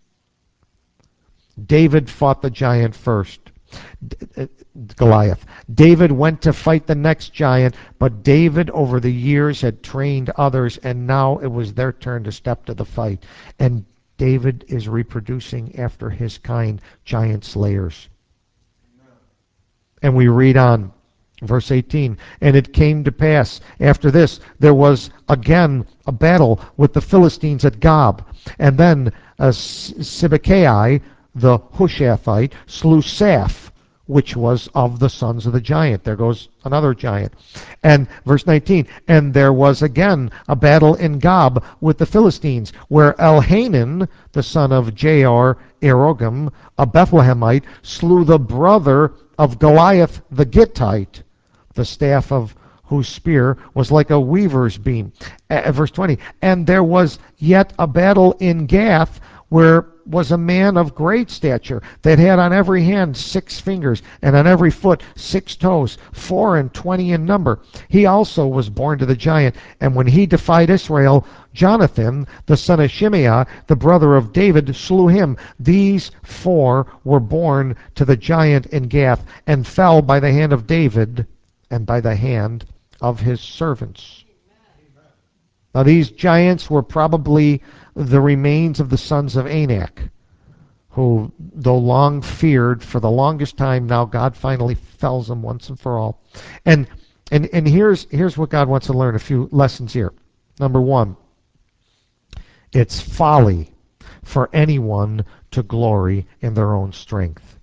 [SPEAKER 1] David fought the giant first, Goliath. David went to fight the next giant, but David over the years had trained others, and now it was their turn to step to the fight. And David is reproducing after his kind giant slayers. And we read on, verse 18, And it came to pass, after this, there was again a battle with the Philistines at Gob. And then Sibbecai, the Hushathite, slew Saph, which was of the sons of the giant. There goes another giant. And verse 19, And there was again a battle in Gob with the Philistines, where Elhanan, the son of Jair Erogam, a Bethlehemite, slew the brother of Goliath the Gittite, the staff of whose spear was like a weaver's beam. Verse 20, And there was yet a battle in Gath, where was a man of great stature, that had on every hand 6 fingers, and on every foot 6 toes, 24 in number. He also was born to the giant, and when he defied Israel, Jonathan, the son of Shimeah, the brother of David, slew him. These 4 were born to the giant in Gath, and fell by the hand of David, and by the hand of his servants. Now these giants were probably the remains of the sons of Anak, who, though long feared for the longest time, now God finally fells them once and for all. And here's what God wants to learn, a few lessons here. Number 1, it's folly for anyone to glory in their own strength.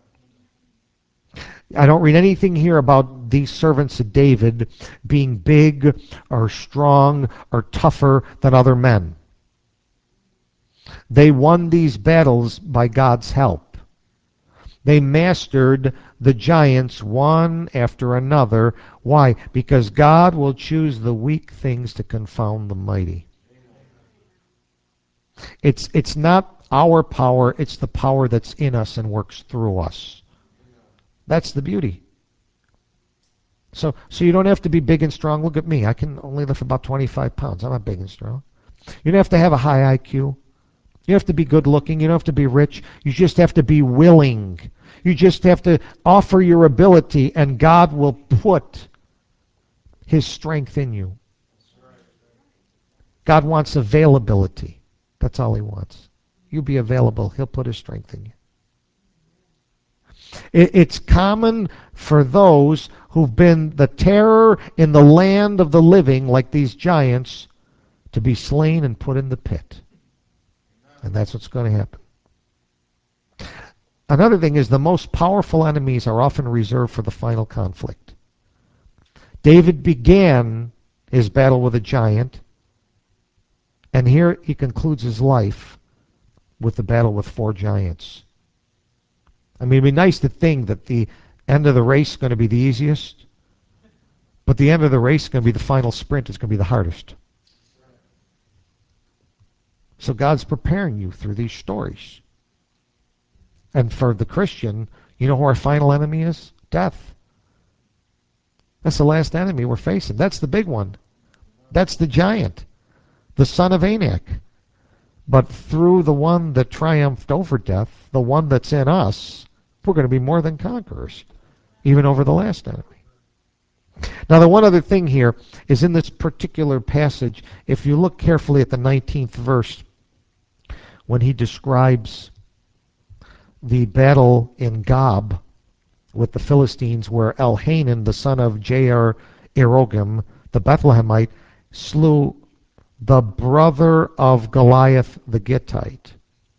[SPEAKER 1] I don't read anything here about these servants of David being big or strong or tougher than other men. They won these battles by God's help. They mastered the giants one after another. Why? Because God will choose the weak things to confound the mighty. It's not our power, it's the power that's in us and works through us. That's the beauty. So you don't have to be big and strong. Look at me. I can only lift about 25 pounds. I'm not big and strong. You don't have to have a high IQ. You don't have to be good looking. You don't have to be rich. You just have to be willing. You just have to offer your ability, and God will put His strength in you. God wants availability. That's all He wants. You be available. He'll put His strength in you. It's common for those who've been the terror in the land of the living, like these giants, to be slain and put in the pit. And that's what's going to happen. Another thing is the most powerful enemies are often reserved for the final conflict. David began his battle with a giant, and here he concludes his life with the battle with 4 giants. I mean, it'd be nice to think that the end of the race is going to be the easiest, but the end of the race is going to be the final sprint. It's going to be the hardest. So God's preparing you through these stories. And for the Christian, You know who our final enemy is? Death. That's the last enemy we're facing. That's the big one. That's the giant, the son of Anak. But through the one that triumphed over death, the one that's in us, we're going to be more than conquerors, even over the last enemy. Now, the one other thing here is in this particular passage, if you look carefully at the 19th verse, when he describes the battle in Gob with the Philistines, where Elhanan, the son of Jair Erogim, the Bethlehemite, slew the brother of Goliath the Gittite.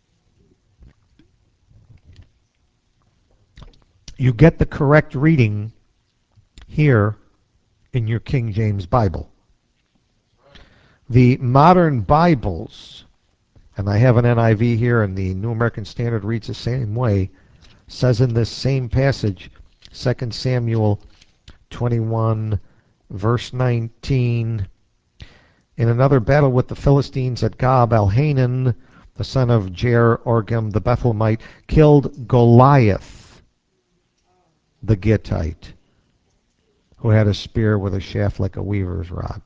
[SPEAKER 1] You get the correct reading here in your King James Bible. The modern Bibles, and I have an NIV here, and the New American Standard reads the same way, says in this same passage, 2 Samuel 21, verse 19, in another battle with the Philistines at Gob, Elhanan, the son of Jair Orgim the Bethlehemite, killed Goliath the Gittite, who had a spear with a shaft like a weaver's rod.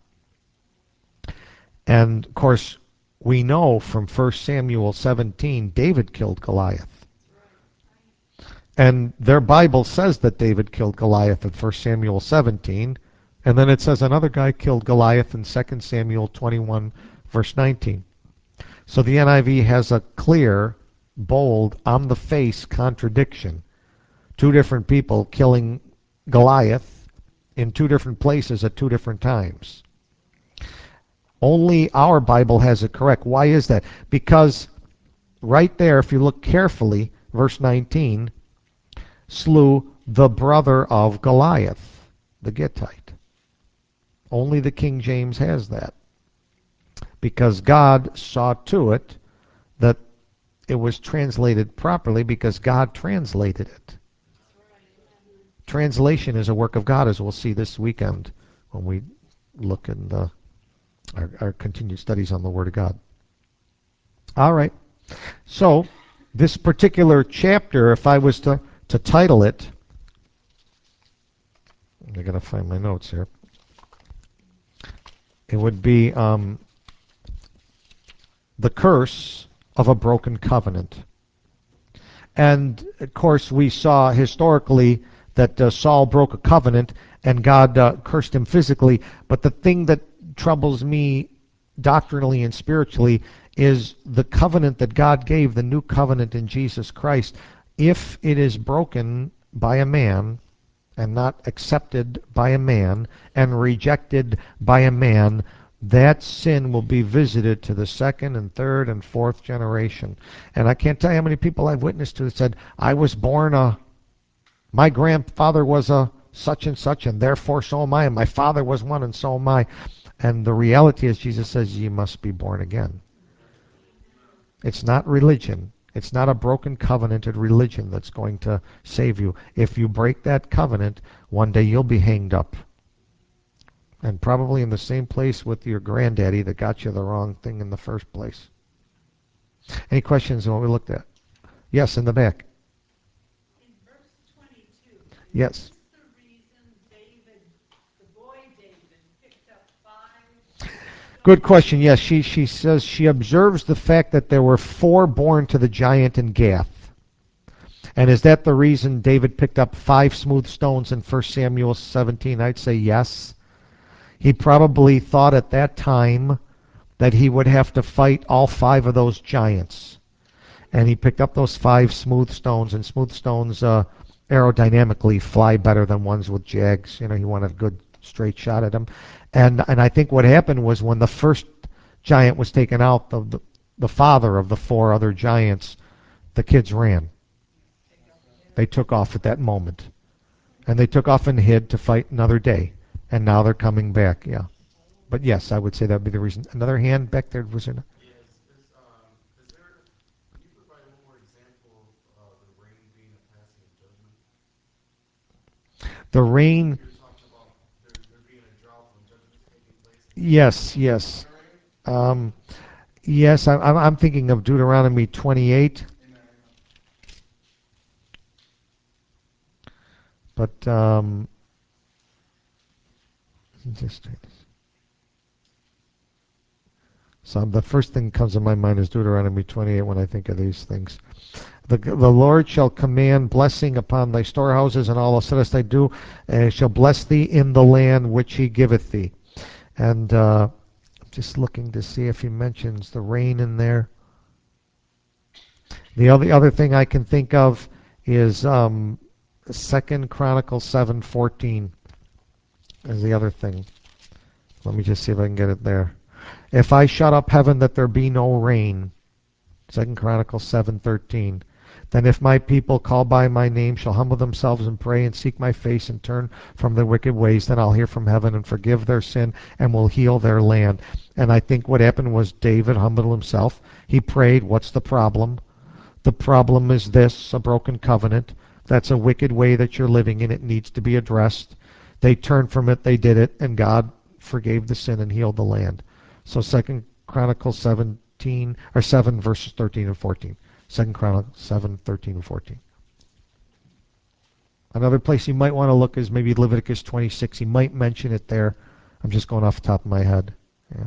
[SPEAKER 1] And of course, we know from 1 Samuel 17, David killed Goliath. And their Bible says that David killed Goliath in 1 Samuel 17, and then it says another guy killed Goliath in 2 Samuel 21, verse 19. So the NIV has a clear, bold, on the face contradiction. Two different people killing Goliath in two different places at two different times. Only our Bible has it correct. Why is that? Because right there, if you look carefully, verse 19, slew the brother of Goliath, the Gittite. Only the King James has that. Because God saw to it that it was translated properly, because God translated it. Translation is a work of God, as we'll see this weekend when we look in our continued studies on the Word of God. All right. So, this particular chapter, if I was to title it, I gotta find my notes here. It would be the curse of a broken covenant. And of course, we saw historically that Saul broke a covenant and God cursed him physically. But the thing that troubles me doctrinally and spiritually is the covenant that God gave, the new covenant in Jesus Christ. If it is broken by a man and not accepted by a man and rejected by a man, that sin will be visited to the second and third and fourth generation. And I can't tell you how many people I've witnessed to that said, I was born my grandfather was a such and such, and therefore so am I, and my father was one, and so am I. And the reality is, Jesus says, you must be born again. It's not religion. It's not a broken covenanted religion that's going to save you. If you break that covenant, one day you'll be hanged up. And probably in the same place with your granddaddy that got you the wrong thing in the first place. Any questions on what we looked at? Yes, in the back.
[SPEAKER 2] In verse 22,
[SPEAKER 1] Yes.
[SPEAKER 2] is this the reason David, the boy David, picked up 5
[SPEAKER 1] Good
[SPEAKER 2] stones?
[SPEAKER 1] question. Yes, she says she observes the fact that there were 4 born to the giant in Gath. And is that the reason David picked up 5 smooth stones in 1 Samuel 17? I'd say yes. He probably thought at that time that he would have to fight all 5 of those giants. And he picked up those 5 smooth stones, and smooth stones aerodynamically fly better than ones with jags. You know, he wanted a good straight shot at them. And I think what happened was when the first giant was taken out, the father of the 4 other giants, the kids ran. They took off at that moment. And they took off and hid to fight another day. And now they're coming back, yeah. But yes, I would say that would be the reason. Another hand back there, was there?
[SPEAKER 3] Yes. Is there? Can you provide one more example of the rain being a passing of judgment?
[SPEAKER 1] The rain,
[SPEAKER 3] You're talking about there being a drought when judgment's taking place.
[SPEAKER 1] yes,
[SPEAKER 3] Is that
[SPEAKER 1] yes.
[SPEAKER 3] right?
[SPEAKER 1] Um, yes, I'm thinking of Deuteronomy 28.
[SPEAKER 3] Amen.
[SPEAKER 1] But just so the first thing that comes to my mind is Deuteronomy 28 when I think of these things. The Lord shall command blessing upon thy storehouses and all thou saidst I do, and shall bless thee in the land which he giveth thee. And just looking to see if he mentions the rain in there. The other thing I can think of is Second Chronicles 7:14 is the other thing. Let me just see if I can get it there. If I shut up heaven that there be no rain, Second Chronicles 7:13. Then if my people called by my name shall humble themselves and pray and seek my face and turn from their wicked ways, then I'll hear from heaven and forgive their sin and will heal their land. And I think what happened was David humbled himself. He prayed, what's the problem? The problem is this, a broken covenant. That's a wicked way that you're living in. It needs to be addressed. They turned from it, they did it, and God forgave the sin and healed the land. So Second Chronicles 17 or 7 verses 13 and 14. Second Chronicles 7, 13 and 14. Another place you might want to look is maybe Leviticus 26. He might mention it there. I'm just going off the top of my head. Yeah.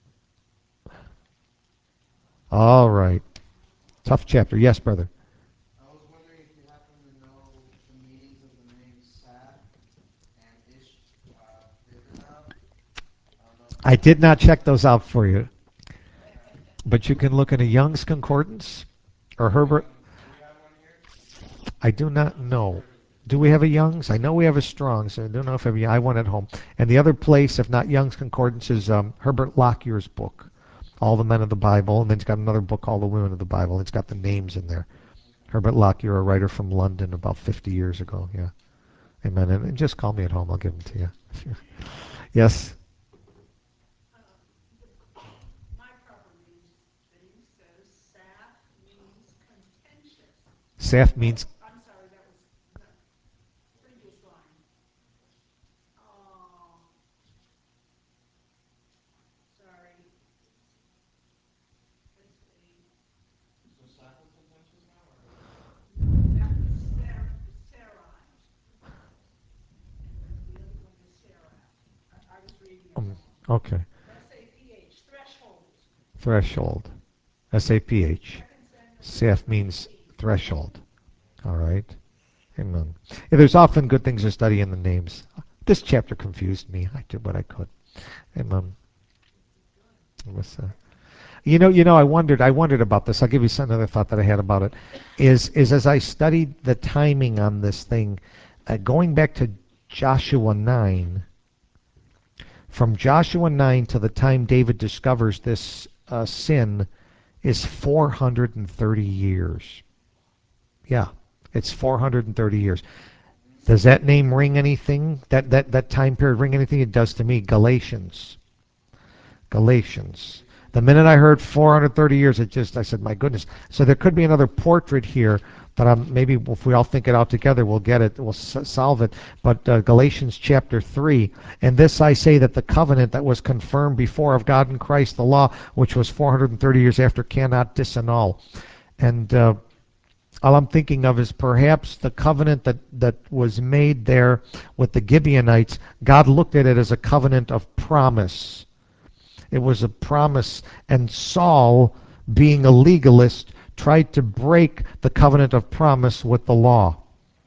[SPEAKER 1] All right. Tough chapter. Yes, brother.
[SPEAKER 4] I was wondering if you happen to know the meanings of the names Sad and Bidna. I don't know if you
[SPEAKER 1] I
[SPEAKER 4] have.
[SPEAKER 1] did not check those out for you, but you can look in a Young's Concordance or Herbert.
[SPEAKER 4] Do we have one here?
[SPEAKER 1] I do not know. Do we have a Young's? I know we have a Strong's. I don't know if I have I one at home. And the other place, if not Young's Concordance, is Herbert Lockyer's book, All the Men of the Bible. And then he's got another book, All the Women of the Bible. It's got the names in there. Herbert Lockyer, a writer from London about 50 years ago. Yeah. Amen. And just call me at home. I'll give them to you. Yes.
[SPEAKER 2] The, my proper reading says sap means contentious.
[SPEAKER 1] Saf
[SPEAKER 2] Oh,
[SPEAKER 1] means.
[SPEAKER 2] I'm sorry, that was the previous line. Oh, sorry. Let's see.
[SPEAKER 4] So Sap was contentious now, or?
[SPEAKER 2] No, that was Sarai, and the other one is Sarah. I was reading it wrong.
[SPEAKER 1] Okay.
[SPEAKER 2] SAPH, threshold.
[SPEAKER 1] Threshold. SAPH.
[SPEAKER 2] Second Samuel
[SPEAKER 1] Saf means
[SPEAKER 2] 6:19.
[SPEAKER 1] threshold. All right. Amen. Yeah, there's often good things to study in the names. This chapter confused me. I did what I could. Amen. It was, I wondered about this. I'll give you another thought that I had about it. Is as I studied the timing on this thing, going back to Joshua 9, from Joshua 9 to the time David discovers this sin is 430 years. Yeah, it's 430 years. Does that name ring anything? That time period ring anything? It does to me. Galatians. Galatians. The minute I heard 430 years, I said, my goodness. So there could be another portrait here, but maybe if we all think it out together, we'll get it, we'll solve it. But Galatians chapter 3, and this I say that the covenant that was confirmed before of God in Christ, the law, which was 430 years after, cannot disannul. And all I'm thinking of is perhaps the covenant that was made there with the Gibeonites. God looked at it as a covenant of promise. It was a promise, and Saul, being a legalist, tried to break the covenant of promise with the law.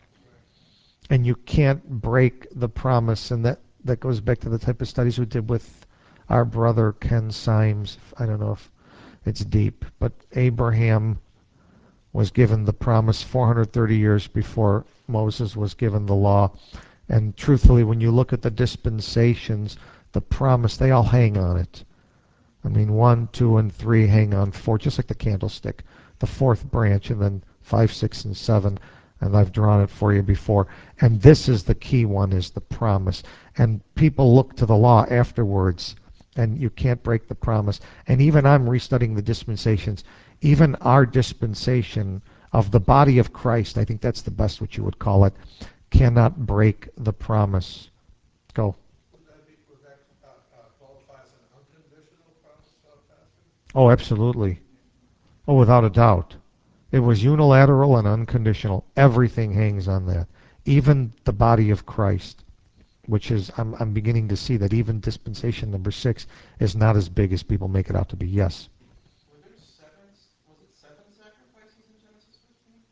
[SPEAKER 1] And you can't break the promise, and that goes back to the type of studies we did with our brother Ken Symes. I don't know if it's deep, but Abraham was given the promise 430 years before Moses was given the law. And truthfully, when you look at the dispensations, the promise, they all hang on it. I mean, 1, 2, and 3 hang on 4, just like the candlestick. The fourth branch, and then 5, 6, and 7. And I've drawn it for you before. And this is the key one, is the promise. And people look to the law afterwards, and you can't break the promise. And even I'm restudying the dispensations. Even our dispensation of the body of Christ, I think that's the best what you would call it, cannot break the promise. Go.
[SPEAKER 5] Would that qualify as an unconditional promise, Pastor?
[SPEAKER 1] Oh, absolutely. Oh, without a doubt. It was unilateral and unconditional. Everything hangs on that. Even the body of Christ, which is, I'm beginning to see that even dispensation number 6 is not as big as people make it out to be. Yes.
[SPEAKER 4] Were there seven, was it seven sacrifices in Genesis 15?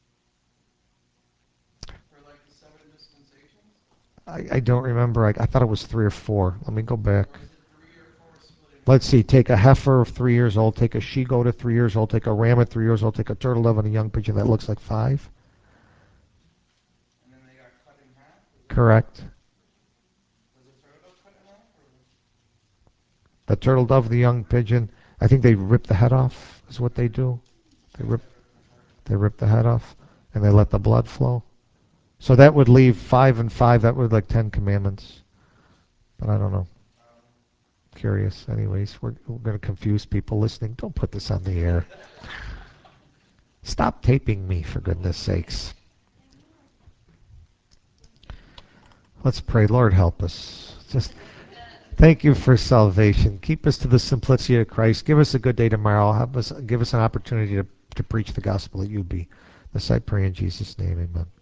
[SPEAKER 4] For like the seven dispensations?
[SPEAKER 1] I don't remember. I thought it was 3 or 4. Let me go back.
[SPEAKER 4] Or is it three or four split in
[SPEAKER 1] Let's
[SPEAKER 4] half?
[SPEAKER 1] see. Take a heifer of 3 years old. Take a she goat at 3 years old. Take a ram at 3 years old. Take a turtle dove and a young pigeon. That looks like 5.
[SPEAKER 4] And then they got cut in half? Is that,
[SPEAKER 1] Correct.
[SPEAKER 4] was the turtle cut in half? Or
[SPEAKER 1] The turtle dove, the young pigeon. I think they rip the head off. Is what they do. They
[SPEAKER 4] yes,
[SPEAKER 1] rip.
[SPEAKER 4] they ripped the heart off.
[SPEAKER 1] They rip the head off, and they let the blood flow. So that would leave 5 and 5. That would like 10 commandments. But I don't know. Curious. Anyways, we're going to confuse people listening. Don't put this on the air. Stop taping me, for goodness sakes. Let's pray. Lord, help us. Just thank you for salvation. Keep us to the simplicity of Christ. Give us a good day tomorrow. Give us an opportunity to preach the gospel that you be. This I pray in Jesus' name. Amen.